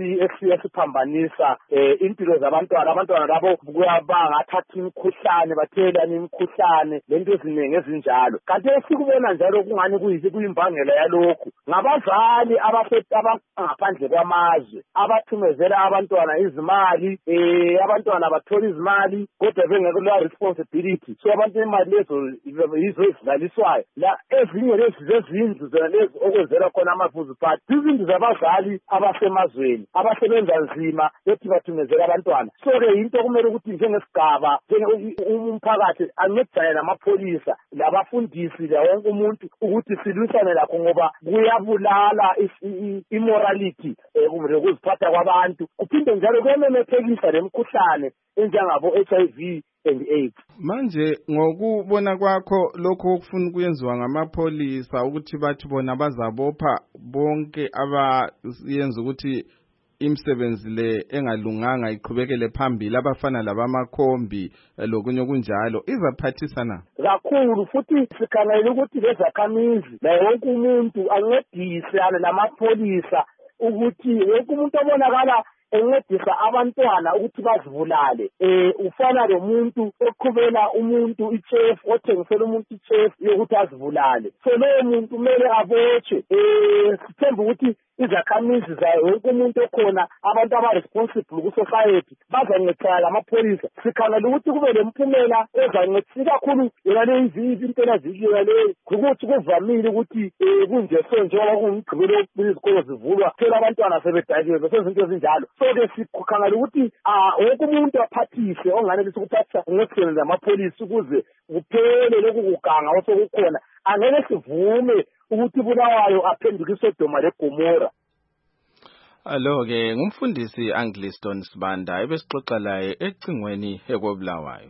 esiphambanisa impilo zabantwana. Abantwana labo bangathatha imikhuhlane bathelelane imikhuhlane lento eziningi ezinjalo kanti esikubona njalo kungani kuyimbangela yalokhu ngabazali abangaphandle kwamazwe abathumezela abantwana izimali abantwana bathola izimali kodwa bengekho la responsibility so abantu imali lezo yizo ezidlaliswayo la ezinye lezi zezindlu zona lezi okwenzela khona amavuzu party izindlu zabazali abasemazweni abasebenza nzima bethi bathumezela abantwana so-ke yinto kumele ukuthi njengesigaba umphakathi ancedisane namapholisa labafundisi lawonke umuntu ukuthi silwisane lakho ngoba kuyabulala immorality ukuziphatha kwabantu kuphinde njalo kuyamemethekisa lemikhuhlane enjengabo HIV and AIDS. Manje ngokubona kwakho lokho okufuna kuyenziwa ngamapholisa ukuthi bathi bona bazabopha bonke abayenza ukuthi imisebenzi le engalunganga iqhubekele phambili abafana labamakhombi lokunye kunjalo izaphathisa na kakhulu futhi sikhangela ukuthi lezakhamizi la wonke umuntu ancedisane lamapholisa ukuthi wonke umuntu obonakala encedisa abantwana ukuthi bazivulale ufana lomuntu oqhubela umuntu ichef othengisela umuntu ichef yokuthi azivulale so lowo muntu kumele abotshwe sithemba ukuthi izakhamizi zayo wonke umuntu okhona abantu aba-responsible ku-society bazancedisana lamapholisa sikhangela ukuthi kube lemiphumela ezancedisa kakhulu yona leyimpela zikiyona leyo ukuthi kuvamile ukuthi kunje so njengoba kungumgqibelo izikolo zivulwa phela abantwana sebedakiwe besezinto ezinjalo so-ke sikhangela ukuthi wonke umuntu aphathise onganelisa ukuphathisa ngesikeni lamapholisa ukuze kuphele lokhu kuganga osekukhona angeke sivume ukuthi Bulawayo aphenduke iSodoma leGomora. Alo-ke ngumfundisi Angliston Sibanda ebesixoxa laye ecingweni ekobulawayo.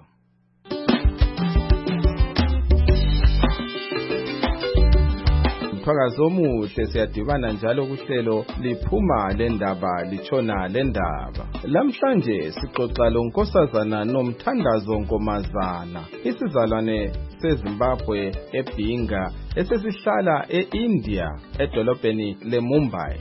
Umphakazo omuhle siyadibana njalo kuhlelo liphuma lendaba litshona lendaba. Lamhlanje sixoxa lo nkosazana nomthandazo Nkomazana isizalwane seZimbabwe eBinga esesihlala eIndia edolobheni leMumbai.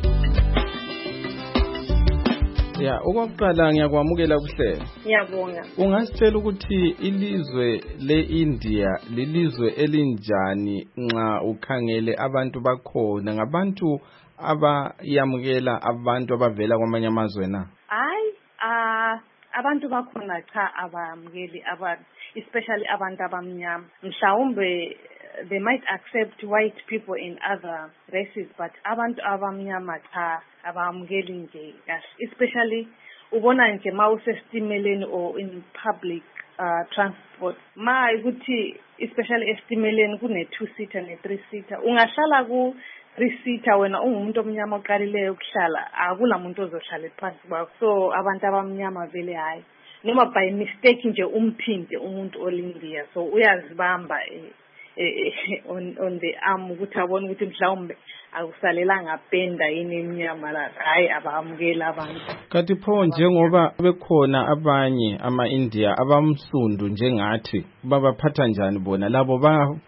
Ya okokuqala ngiyakwamukela kuhlelo. Ngiyabonga. Ungasitshela ukuthi ilizwe leIndia lilizwe elinjani nxa ukhangele abantu bakhona ngabantu abayamukela abantu abavela kwamanye amazwe na? Abantu bakhona cha abamukeli especially abantu abamnyama mhlawumbe they might accept white people and other races, but abantu abamnyama cha abamukeli nje kahle, especially ubona nje mawusestimeleni or in public transport ma ukuthi especially estimeleni kune 2-seater ne 3-seater ungahlala ku 3-seater wena ungumuntu omnyama oqalileyo ukuhlala akulamuntu ozohlala phansi kwakho, so abantu abamnyama vele hayi noma by mistake nje umphinde umuntu olindiya so uyazibamba on the arm ukuthi abone ukuthi mhlawumbe akusalelanga penda yini emnyama la hayi abamukela abantu. Kanti pho njengoba bekhona abanye ama-India abamsundu njengathi babaphatha njani bona labo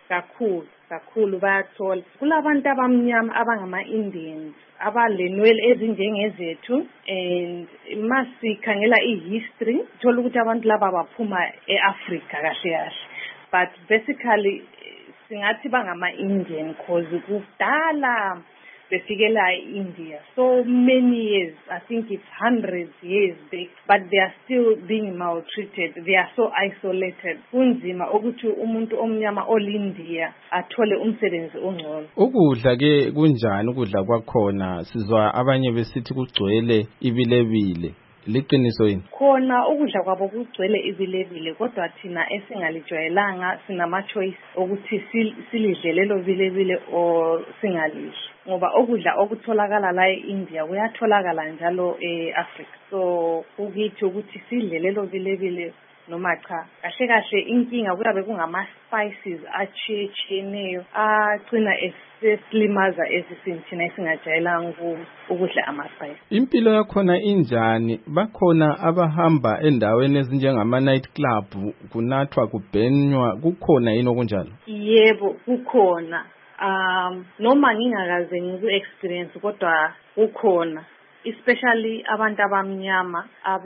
kakhulu bayathola kulabantu abamnyama abangama-Indians abalenwele ezinjengezethu and masikhangela i-history thola ukuthi abantu laba baphuma e-Africa kahle but basically singathi bangama-Indian cause kudala befikela India so many years, I think it's hundreds years back, but they are still being maltreated, they are so isolated. Kunzima ukuthi umuntu omnyama olindiya athole umsebenzi ongcono. Ukudla ke kunjani ukudla kwakhona? Sizwa abanye besithi kugcwele ibilebile. Liqiniso yini? Khona ukudla kwabo kugcwele ibilebile kodwa thina esingalijwayelanga sinama choice ukuthi silidle lelo bilebile or singalidli. Ngoba ukudla okutholakala la eIndia kuyatholakala njalo eAfrica. So ukithi ukuthi sidle lelo bilebile noma cha. Kahle kahle inkinga kuyabe kungama spices achiyeneyo agcina esilimaza esisini thina esingajayelanga ukudla ama-spice. Impilo yakhona injani? Bakhona abahamba endaweni ezinjengama night club kunathwa kubhenywa, kukhona yini okunjalo? Yebo kukhona. Noma ngingakaze ngiku-experience kodwa kukhona, especially abantu abamnyama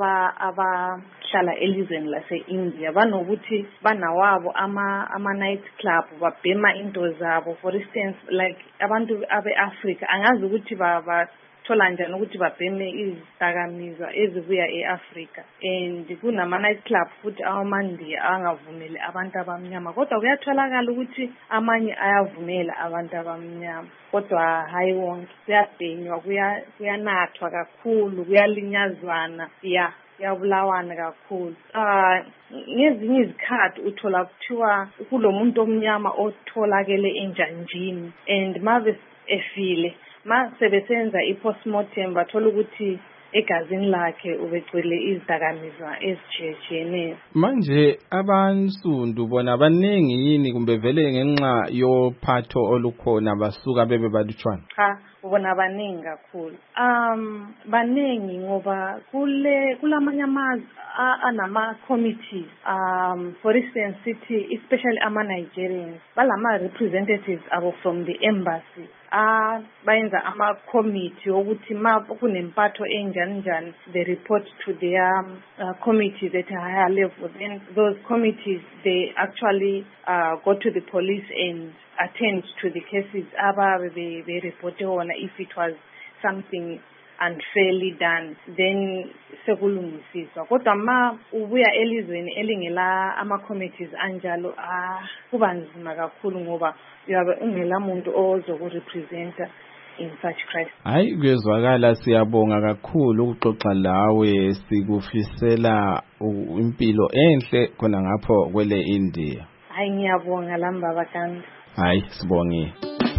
abahlala elizweni lase-India banokuthi banawabo ama-night club babhema into zabo. For instance, like abantu abe-Africa angazi ukuthi bathola njani ukuthi babheme izidakamizwa ezibuya e-Africa, and kunama-night club futhi amaNdiya angavumeli abantu abamnyama kodwa kuyatholakala ukuthi amanye ayavumela abantu abamnyama kodwa hayi wonke. Kuyabhenywa, kuyanathwa kakhulu, kuyalinyazwana, kuyabulawana kakhulu. Ngezinye izikhathi uthola kuthiwa kulomuntu omnyama otholakele enjanjini and mave efile sebesenza i-postmortem bathola ukuthi egazini lakhe ubegcwele izidakamizwa ezitshiyeneyo. Manje abansundu bona baningi yini kumbe vele ngenxa yophatho olukhona basuka bebe balutshwana? Cha, ubona baningi kakhulu. Baningi ngoba kulamanye amazwe anama committees, for instance sithi especially ama-Nigerians balama representatives abo from the embassy bayenza ama-committee ukuthi ma kunempatho enjani they report to their committees at a higher level. Then those committees they actually go to the police and attend to the cases ababe they reported on. If it was something unfairly done then sekulungisiswa kodwa ma ubuya elizweni elingela ama-committees anjalo kuba nzima kakhulu ngoba uyabe ungela muntu ozokurepresenta in such crisis. Hayi kuyezwakala, siyabonga kakhulu ukuxoxa lawe, sikufisela impilo enhle khona ngapho kwele India. Hayi ngiyabonga lamba bakandi. Hayi sibonge.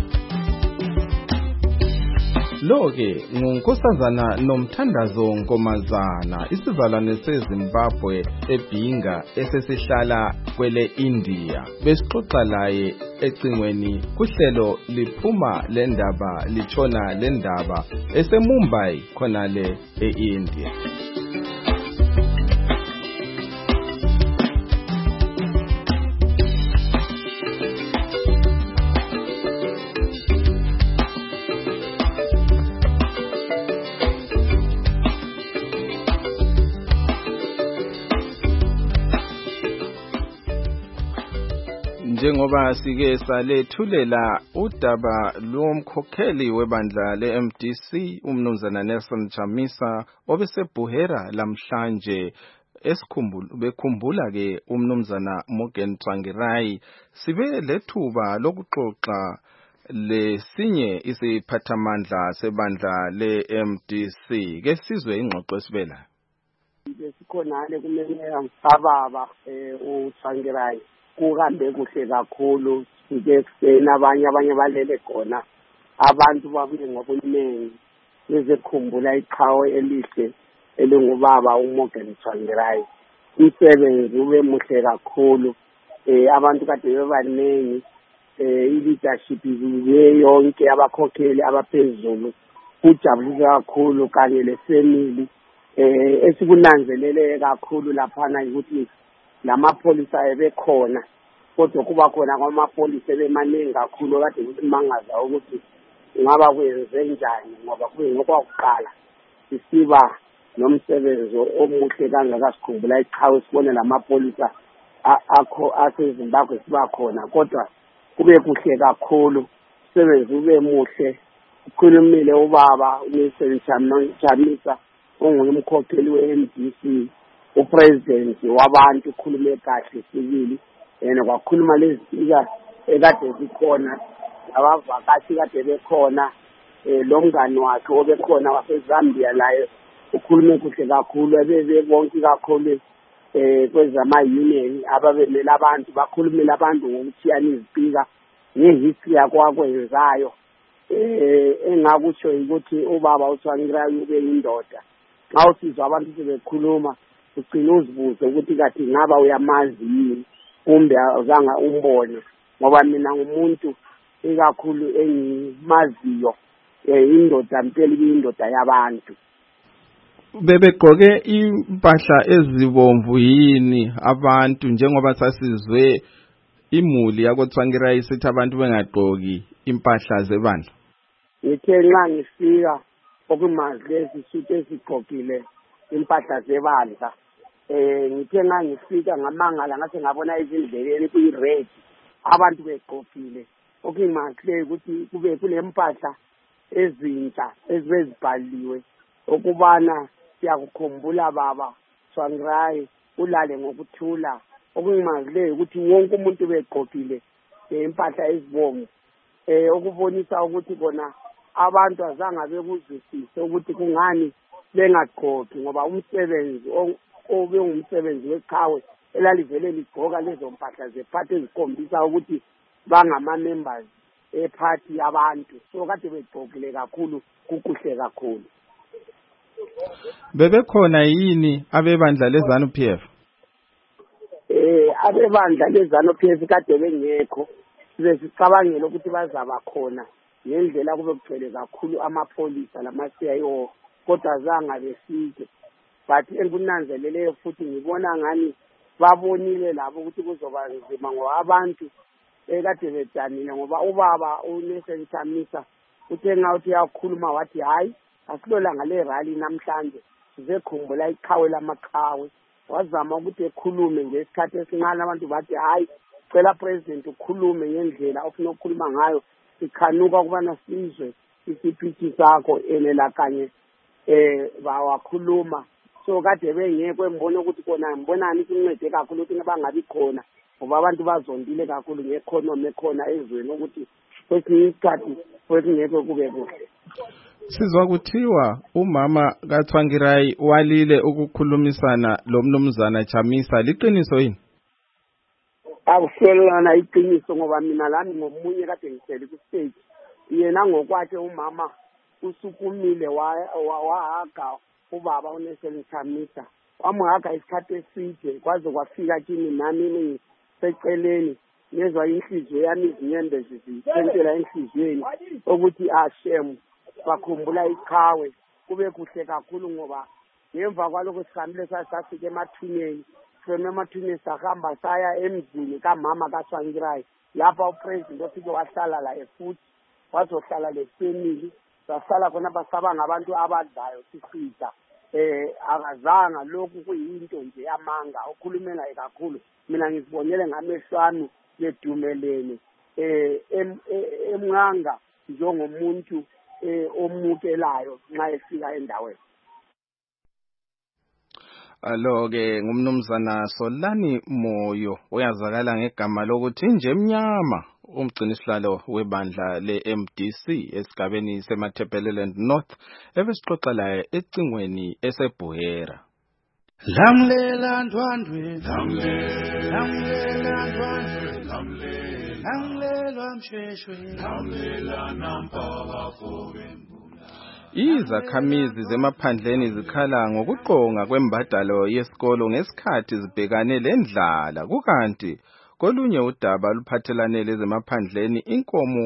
Lo-ke ngunkosazana Nomthandazo Nkomazana, isizalwane seZimbabwe eBhinga esesihlala kwele India. Besixoxa laye ecingweni kuhlelo liphuma lendaba litshona lendaba eseMumbai khonale eIndia. Njengoba sike salethulela udaba lomkhokheli webandla le-MDC umnumzana Nelson Chamisa obesebhuhera lamhlanje bekhumbula ke umnumzana Morgan Tsvangirai sibe lethuba lokuxoxa lesinye isiphathamandla sebandla le-MDC ke sizwe ingxoxo esibela besikhonale kumele ababa uTsvangirai kuhambe kuhle kakhulu sike abanye balele khona abantu babuye ngobuningi bezekhumbula iqhawe elihle elingubaba uMorgan Tsvangirai umsebenzi ube muhle kakhulu abantu kade bebaningi i-leadership yonke abakhokheli abaphezulu kujabulisa kakhulu kanye le-family esikunanzelele kakhulu laphana ukuthi lamapholisa ebekhona kodwa kuba khona kwamapholisa ebemaningi kakhulu kade kusimangaza ukuthi ngaba kwenze njani ngoba kuyingokwakuqala sisiba nomsebenzi omuhle kangaka sikhumbula iqhawe sibone lamapholisa akho aseZimbabwe siba khona kodwa kube kuhle kakhulu umsebenzi ube muhle ukhulumile ubaba uNelson Chamisa onguye umkhokheli we-MDC upresident wabantu ukhulume kahle sibili yena kwakhuluma lezifika ekade zikhona abavakashi kade bekhona lo mngani wakhe obekhona waseZambia laye ukhulume kuhle kakhulu abebe bonke kakhulu kwezama-union ababemela abantu bakhulumela abantu ngokuthiyana izipika ngehistory yakwakwenzayo engakutsho ukuthi ubaba uTsvangirai ube yindoda xa usizwa abantu sebekhuluma ugcina uzibuze ukuthi kathi ngaba uyamazi yini kumbe azange umbone ngoba mina ngumuntu ikakhulu engimaziyo indoda mpela indoda yabantu bebegqoke impahla ezibomvu yini abantu njengoba sasizwe imuli yakoTsvangirai sithi abantu bengagqoki impahla zebandla ngithe nxa ngifika okumazi lezi suthi ezigqokile impahla zebandla ngithe nxa ngifika ngamangala ngathi ngabona izindleleni kuyi-red abantu begqokile okuyimazileyo ukuthi kube kulempahla ezintsha ezibezibhaliwe ukubana siyakukhumbula baba Tsvangirai ulale ngokuthula okungimazileyo ukuthi wonke umuntu begqokile impahla ezibomvu okubonisa ukuthi bona abantu azange bekuzwisise ukuthi kungani bengagqoki ngoba umsebenzi obengumsebenzi weqhawe elalivele ligqoka lezo mpahla zephathi ezikhombisa ukuthi bangama-members ephathi yabantu so kade begqokile kakhulu kukuhle kakhulu bebekhona yini abebandla leZANU-PF abebandla leZANU-PF kade bengekho sicabangela ukuthi bazaba khona ngendlela kube kugcwele kakhulu amapholisa lama-CIO kodwa zange besike but engikunanzeleleyo futhi ngibona ngani babonile labo ukuthi kuzoba nzima ngoba abantu kade bedanile ngoba ubaba uNelson Chamisa uthe nxa uthi uyakhuluma wathi hayi asilolanga le-rally namhlanje sizekhumbula iqhawe lamaqhawe wazama ukuthi ekhulume ngesikhathi esincane abantu bathi hayi cela president ukhulume ngendlela ofuna ukukhuluma ngayo sikhanuka ukubana sizwe isiphithi sakho enela kanye bawakhuluma so kade bengekho embona ukuthi kona ngibonani kuncede kakhulu ukuthi bangabi khona ngoba abantu bazondile kakhulu ngeeconomy ekhona ezweni ukuthi kwesinye isikhathi kwesingekho kube kuhle sizwa kuthiwa umama kaTsvangirai walile ukukhulumisana lo mnumzana Chamisa liqiniso yini akuselana iqiniso ngoba mina lami ngomunye kade ngisele ku stage yena ngokwakhe umama usukumile wahaga ubaba uNelson Chamisa wamhaga isikhathi eside kwaze kwafika kimi nami seceleni ngezwa inhliziyo yami izinyembe zisentela enhliziyweni ukuthi shem bakhumbula iqhawe kube kuhle kakhulu ngoba ngemva kwalokho sihambile sasifika emathuneni from emathuneni sahamba saya emzini kamama kaTsvangirai lapha upresident ofike wahlala la futhi wazohlala le-family sahlala khona basaba ngabantu abadlayo sisida akazanga lokhu kuyinto nje yamanga ukhulumela kakhulu mina ngizibonele ngamehlo ami bedumelene emnganga njengomuntu omukelayo nxa efika endaweni Alo-ke ngumnumzana Solani Moyo oyazakala ngegama lokuthi nje emnyama umgcinisihlalo webandla le-MDC esigabeni seMatabeleland North ebesixoxa laye ecingweni eseBuhera. Lamlela ndwandwe lamlela ndwandwe lamlela mshweshwe lamlela nampaka fobe. Izakhamizi zemaphandleni zikhala ngokuqonga kwembadalo yesikolo ngesikhathi zibhekane lendlala kukanti kolunye udaba luphathelane lezemaphandleni inkomo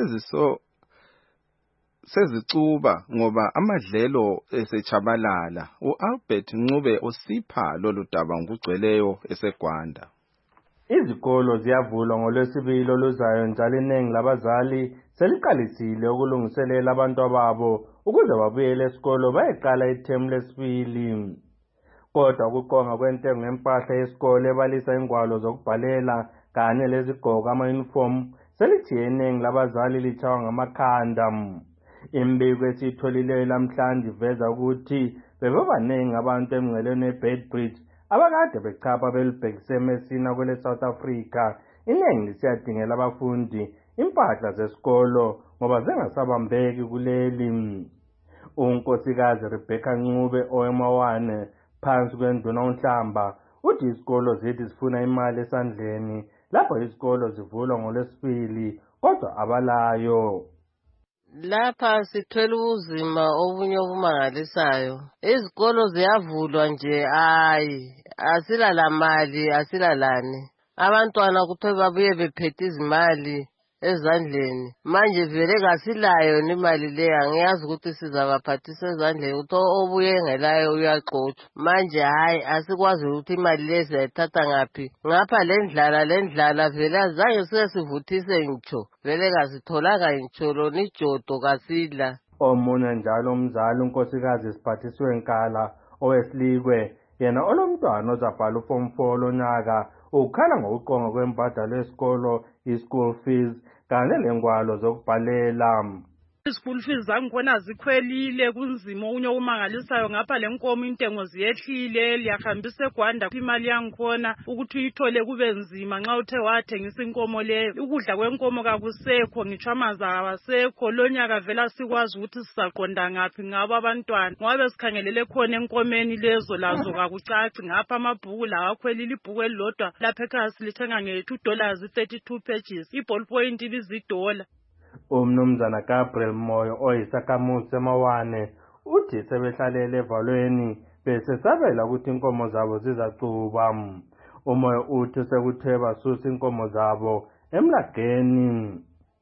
sezicuba ngoba amadlelo esechabalala. uAlbert Ncube usipha lolu daba ngokugcweleyo eseGwanda. Izikolo ziyavulwa ngoLwesibili oluzayo njalo iningi labazali seliqalisile ukulungiselela abantu babo ukuze babuyele esikolo bayeqala ithemu lesibili. Kodwa ukuqonga kwentengo yempahla yesikolo ebalisa ingwalo zokubhalela kanye lezigqoko ama-uniform selithiye iningi labazali litshaywa ngamakhanda. Imbiko esiyitholileyo lamhlanje iveza ukuthi bebebaningi abantu emngceleni eBedbridge abakade bechapha belibhekise eMessina kwele South Africa. Iningi lisiyadingela abafundi impahla zesikolo ngoba zingasabambeki kuleli. Unkosikazi Rebecca Ncube owemawane phansi kwenduna uNhlamba uthi isikolo zithi sifuna imali esandleni lapho isikolo zivulwa ngoLwesibili kodwa abalayo. Lapha sithwele ubuzima obunye obumangalisayo. Izikolo ziyavulwa nje asila mali asilalani. Abantwana kuthiwa babuye bephethe izimali ezandleni. Manje vele kasilayo nimali le angiyazi ukuthi sizabaphathisa ezandleni ukuthi obuye engelayo uyaxotsha. Manje asikwazi ukuthi imali le siyayithatha ngaphi. Ngapha lendlala vele azange sike sivuthise ngitsho. Vele kasitholanga ngitsho lona ijodo kasidla. Omunye njalo umzali unkosikazi Siphathiswe Nkala owesilikwe yena olomntwana ozabhala uform 4 lonyaka ukhala ngokuqonga kwembadalo yesikolo i-school fees kanye lengwalo zokubhalela. School fees zangkhona zikhwelile kunzima okunye okumangalisayo ngapha lenkomo intengo ziyehlile liyahambisa eGwanda imali yankhona ukuthi uyithole kube nzima nxa uthe wathengisa inkomo leyo. Ukudla kwenkomo kakusekho ngitsho amaza awasekho lonyaka vela sikwazi ukuthi sisaqonda ngaphi ngabo abantwana ngoba besikhangelele khona enkomeni lezo lazo kakucaci ngapha amabhuku lawakhwelile ibhuku elilodwa lapha ekhaya silithenga nge$2.32 pages iballpoint ibizidola. Umnumzana Gabriel Moyo oyisakhamuzi emawane uthi sebehlalele evalweni besesabela ukuthi inkomo zabo zizacuba. Umoyo uthi sekuthe basusa inkomo zabo emlageni.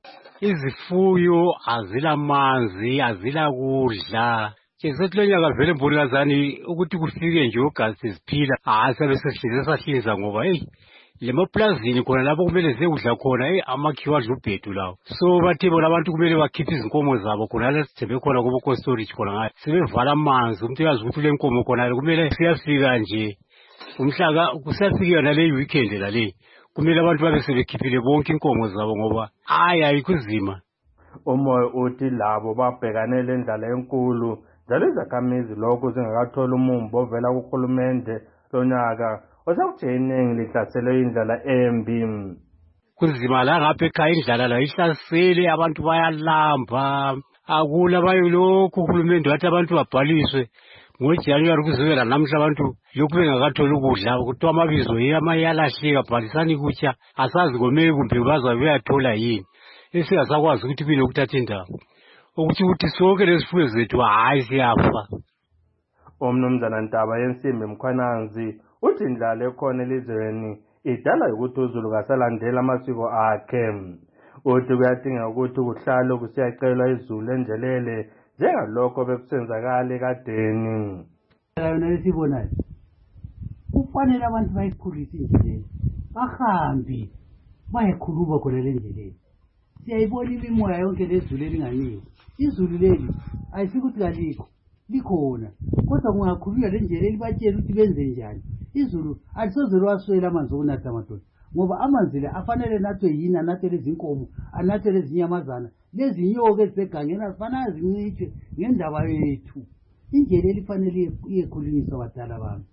Izifuyo azilamanzi azila kudla sekulonyaka vele mbonakazani ukuthi kufike nje ogasi siphila sabe sesihlinza ngoba lemaplazini khona lapho kumele ziyekudla khona amakhiwa adla ubhedu lawo. So bathe bona abantu kumele bakhiphe izinkomo zabo khona la sithembe khona kubo storage khona ngayo sebevala amanzi umuntu uyazi ukuthi le nkomo khona kumele siyafika nje umhlaka kusafika nale weekend lale kumele abantu babe sebekhiphile bonke inkomo zabo ngoba ayikuzima. Umoya uthi labo babhekane lendlala enkulu njalo izakhamizi lokho zingakathola umumbo ovela kuhulumende lonyaka osakuthe iningi lihlaselwe indlala embi. Kunzima la ngapha ekhaya indlala la ihlasele abantu bayalamba akula bayolokhu uhulumende wathi abantu babhaliswe ngoJanuary kuzovela namhla abantu lokhu bengakatholi ukudla kuthiwa amabizo amayalahleka bhalisani kutya asazi komele kumbe bazabe beyathola yini esingasakwazi ukuthi bile ukuthatha indawo ukuthi sonke lesifuyo zethu siyafa. Umnumzana Ntaba Yensimbi Mkhwananzi uthi indlala ekhona elizweni idala ukuthi uZulu kasalandela amasiko akhe. Uthi kuyadingeka ukuthi kuhlale kusiyacelwa izulu enjelele njengalokho bekusenzakala ekadeni. Yona lesibonayo kufanele abantu bayikhulise indlela bahambe bayekhuluma khona le ndlela. Siyayibona imimoya yonke lezulu elinganiwe. Izulu leli ayisikuthi kalikho likhona kodwa kungakhulunywa le ndlela elibatshela ukuthi benze njani. Izulu alisoze lwaswela amanzi okunatha amadoda ngoba amanzi la afanele nathwe yini anathwe lezi nkomo anathwe lezi nyamazana lezi nyoka ezisegangeni azifanele zincitshwe ngendaba yethu. Indlela elifanele iyekhulunyiswa abadala bami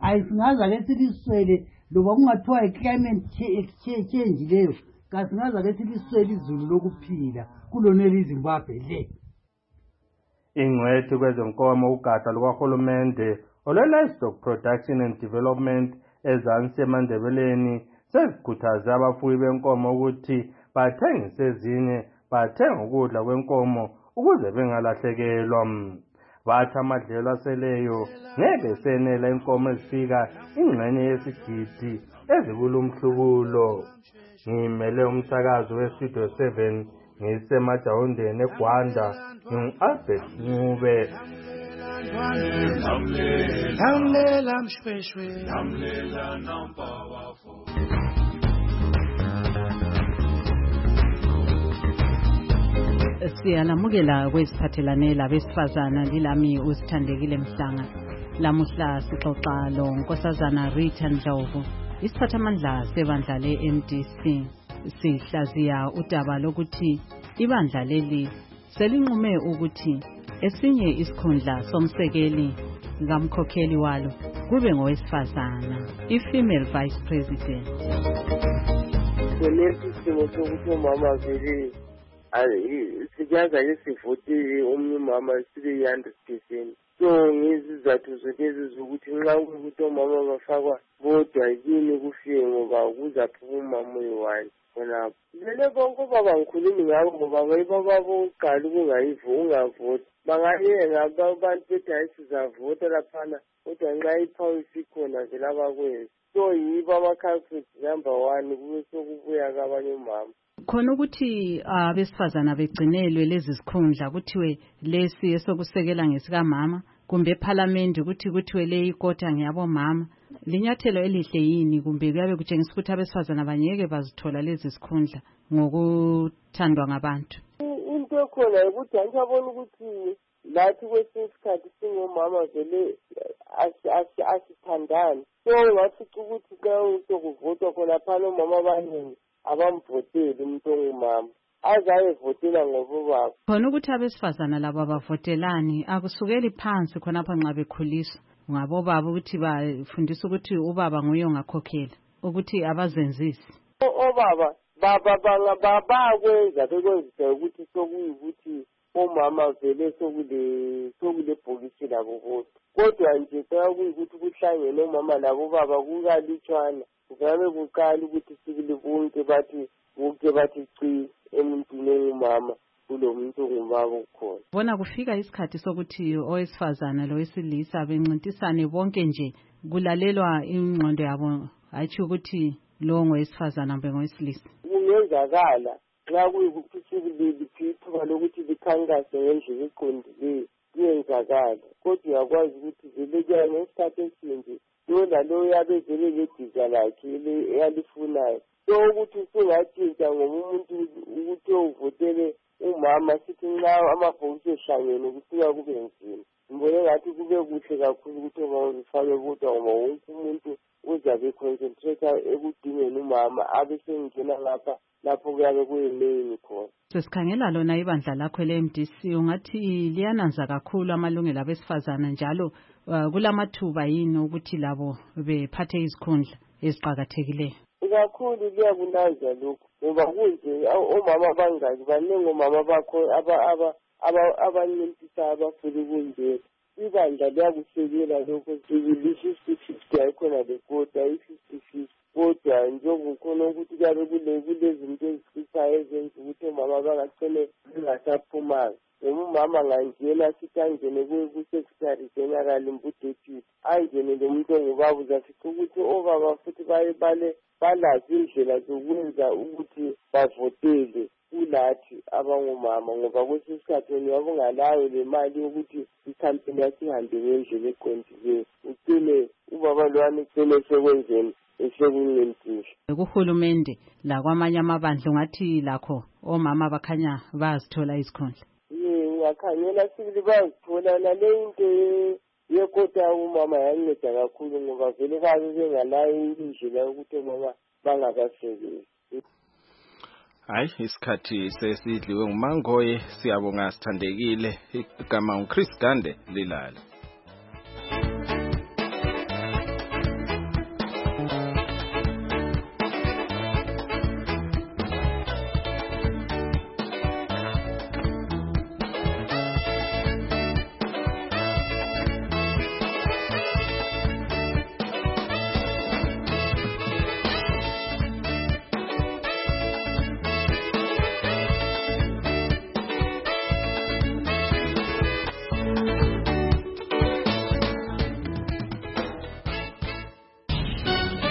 ayisingaza ke siliswele loba kungathiwa i-climate change leyo kasingaza ke siliswele izulu lokuphila kuloneli iZimbabwe le. Ingcwethi kwezenkomo ugada lukahulumende olwe-Livestock Production and Development ezansi eMandebeleni sezikhuthaze abafuyi benkomo ukuthi bathengise ezinye bathenga ukudla kwenkomo ukuze bengalahlekelwa. Bathi amadlelo aseleyo ngeke senela inkomo ezifika ingxenye yesigidi ezikulumhlubulo. Ngimele umsakazo weStudio 7 ngisemajawundeni eGwanda ngingu-Albert Ncube. Lamlela mshweshwe lamlela nampawafo. Siyalamukela kwesiphathelane labesifazana lilami uSithandekile Mhlanga. Lamuhla sixoxa lo Nkosazana Rita Ndlovu, isiphathamandla sebandla le-MDC. Sihlaziya udaba lokuthi ibandla leli selinqume ukuthi esinye isikhundla somsekeli ngamkhokheli walo kube ngowesifazana, i-female vice president. Kulesi simo sokuthi umama vele sijaza ke sivotile omunye umama sibe yi-100%. So ngezizathu zolezi zokuthi nxa kuyikuthi omama bafakwa bodwa yini kufike ngoba kuzaphuma umama oyi-1 khonapho. Vele bonke ubaba ngikhulumi ngabo ngoba bayibaba bokuqala ungavoti. Bangayenga abantu bethi hayi sizavota laphana kodwa nxa iphawu isikhona vele abakwenzi. So yibo ama-culprits number 1 kube sokubuya kabanye umama. Khona ukuthi abesifazana begcinelwe lezi zikhundla kuthiwe lesi esokusekela ngesika mama kumbe eParliament ukuthi kuthiwe le ikota ngiyabomama. Linyathelo elihle yini kumbe kuyabe kutshengisa ukuthi abesifazana banyeke bazithola lezi zikhundla ngokuthandwa ngabantu? Into ekhona ukuthi angiyabona ukuthi lathi kwesinye isikhathi singomama vele asithandani. So ngafica ukuthi xa sokuvotwa khona phana omama abaningi abamvoteli umuntu ongumama azayevotela ngobubaba. Khona ukuthi abesifazana laba bavotelani akusukeli phansi khonapha nxa bekhuliswa ngabobaba ukuthi bafundisa ukuthi ubaba nguye ongakhokhela ukuthi abazenzisi. Obaba bakwenza bekwenzisa ukuthi sokuyikuthi omama vele sokule bhokisi labo bodwa. Kodwa nje kuyikuthi kuhlangene omama nabobaba kukalutshwana. Ngabe kuqala ukuthi sibili bonke bathi ci emuntwini ongumama kulo muntu ongubaba ukhona. Bona kufika isikhathi sokuthi owesifazana lowesilisa bencintisane bonke nje kulalelwa ingqondo yabo hayi ukuthi lo ngowesifazana kumbe ngowesilisa. Kungenzakala nxa kuyikuthi sibili ithuba lokuthi likhankase ngendlela eqondileyo kuyenzakala. Kodwa uyakwazi ukuthi vele kuya ngesikhathi esinje lona lo yabe vele lediza lakhe eyalifunayo. So ukuthi singatshintsha ngomuntu ukuthi uvotele umama sithi nxa amabhokisi ehlangene kufika kube nzima. Ngibone ngathi kube kuhle kakhulu ukuthi omama zifake kodwa ngoba wonke umuntu uzabe concentrate ekudingeni umama abe sengena lapho kuyabe kuyimeni khona. Sesikhangela lona ibandla lakho le-MDC ungathi liyananza kakhulu amalungelo abesifazana njalo kulamathuba yini ukuthi labo bephathe izikhundla eziqakathekileyo? Kakhulu liyakunanza lokhu ngoba kunje omama abangaki baningi omama bakho abancintisana abafuna kunjena. Ibandla liyakusekela lokho li-50-50 ayikhona lekota i-50-50. Kodwa njengokhona ukuthi kuyabe kulezinto ezifisayo ezenza ukuthi omama bangagcine bengasaphumanga. Noma umama ngangena sithi angene ku-secretary general mbudepute angene lo muntu ongubaba uzafica ukuthi obaba futhi balazi indlela zokwenza ukuthi bavotele kulathi abangomama ngoba kwesinye isikhathi wena uyabe ungalayo le mali yokuthi ikhampani yakho ihambe ngendlela eqondileyo ucine ubaba lwani ugcine sekwenzeni esekunentisha. Kuhulumende lakwamanye amabandla ungathi lakho omama bakhanya bazithola izikhundla. Ngakhangela sibili bazithola nale into yekota umama yanceda kakhulu ngoba vele babe bengalayo indlela yokuthi omama bangabasebenzi. Hayi isikhathi sesidliwe nguMangoye. Siyabonga Sithandekile. Igama uChris Gande lilala.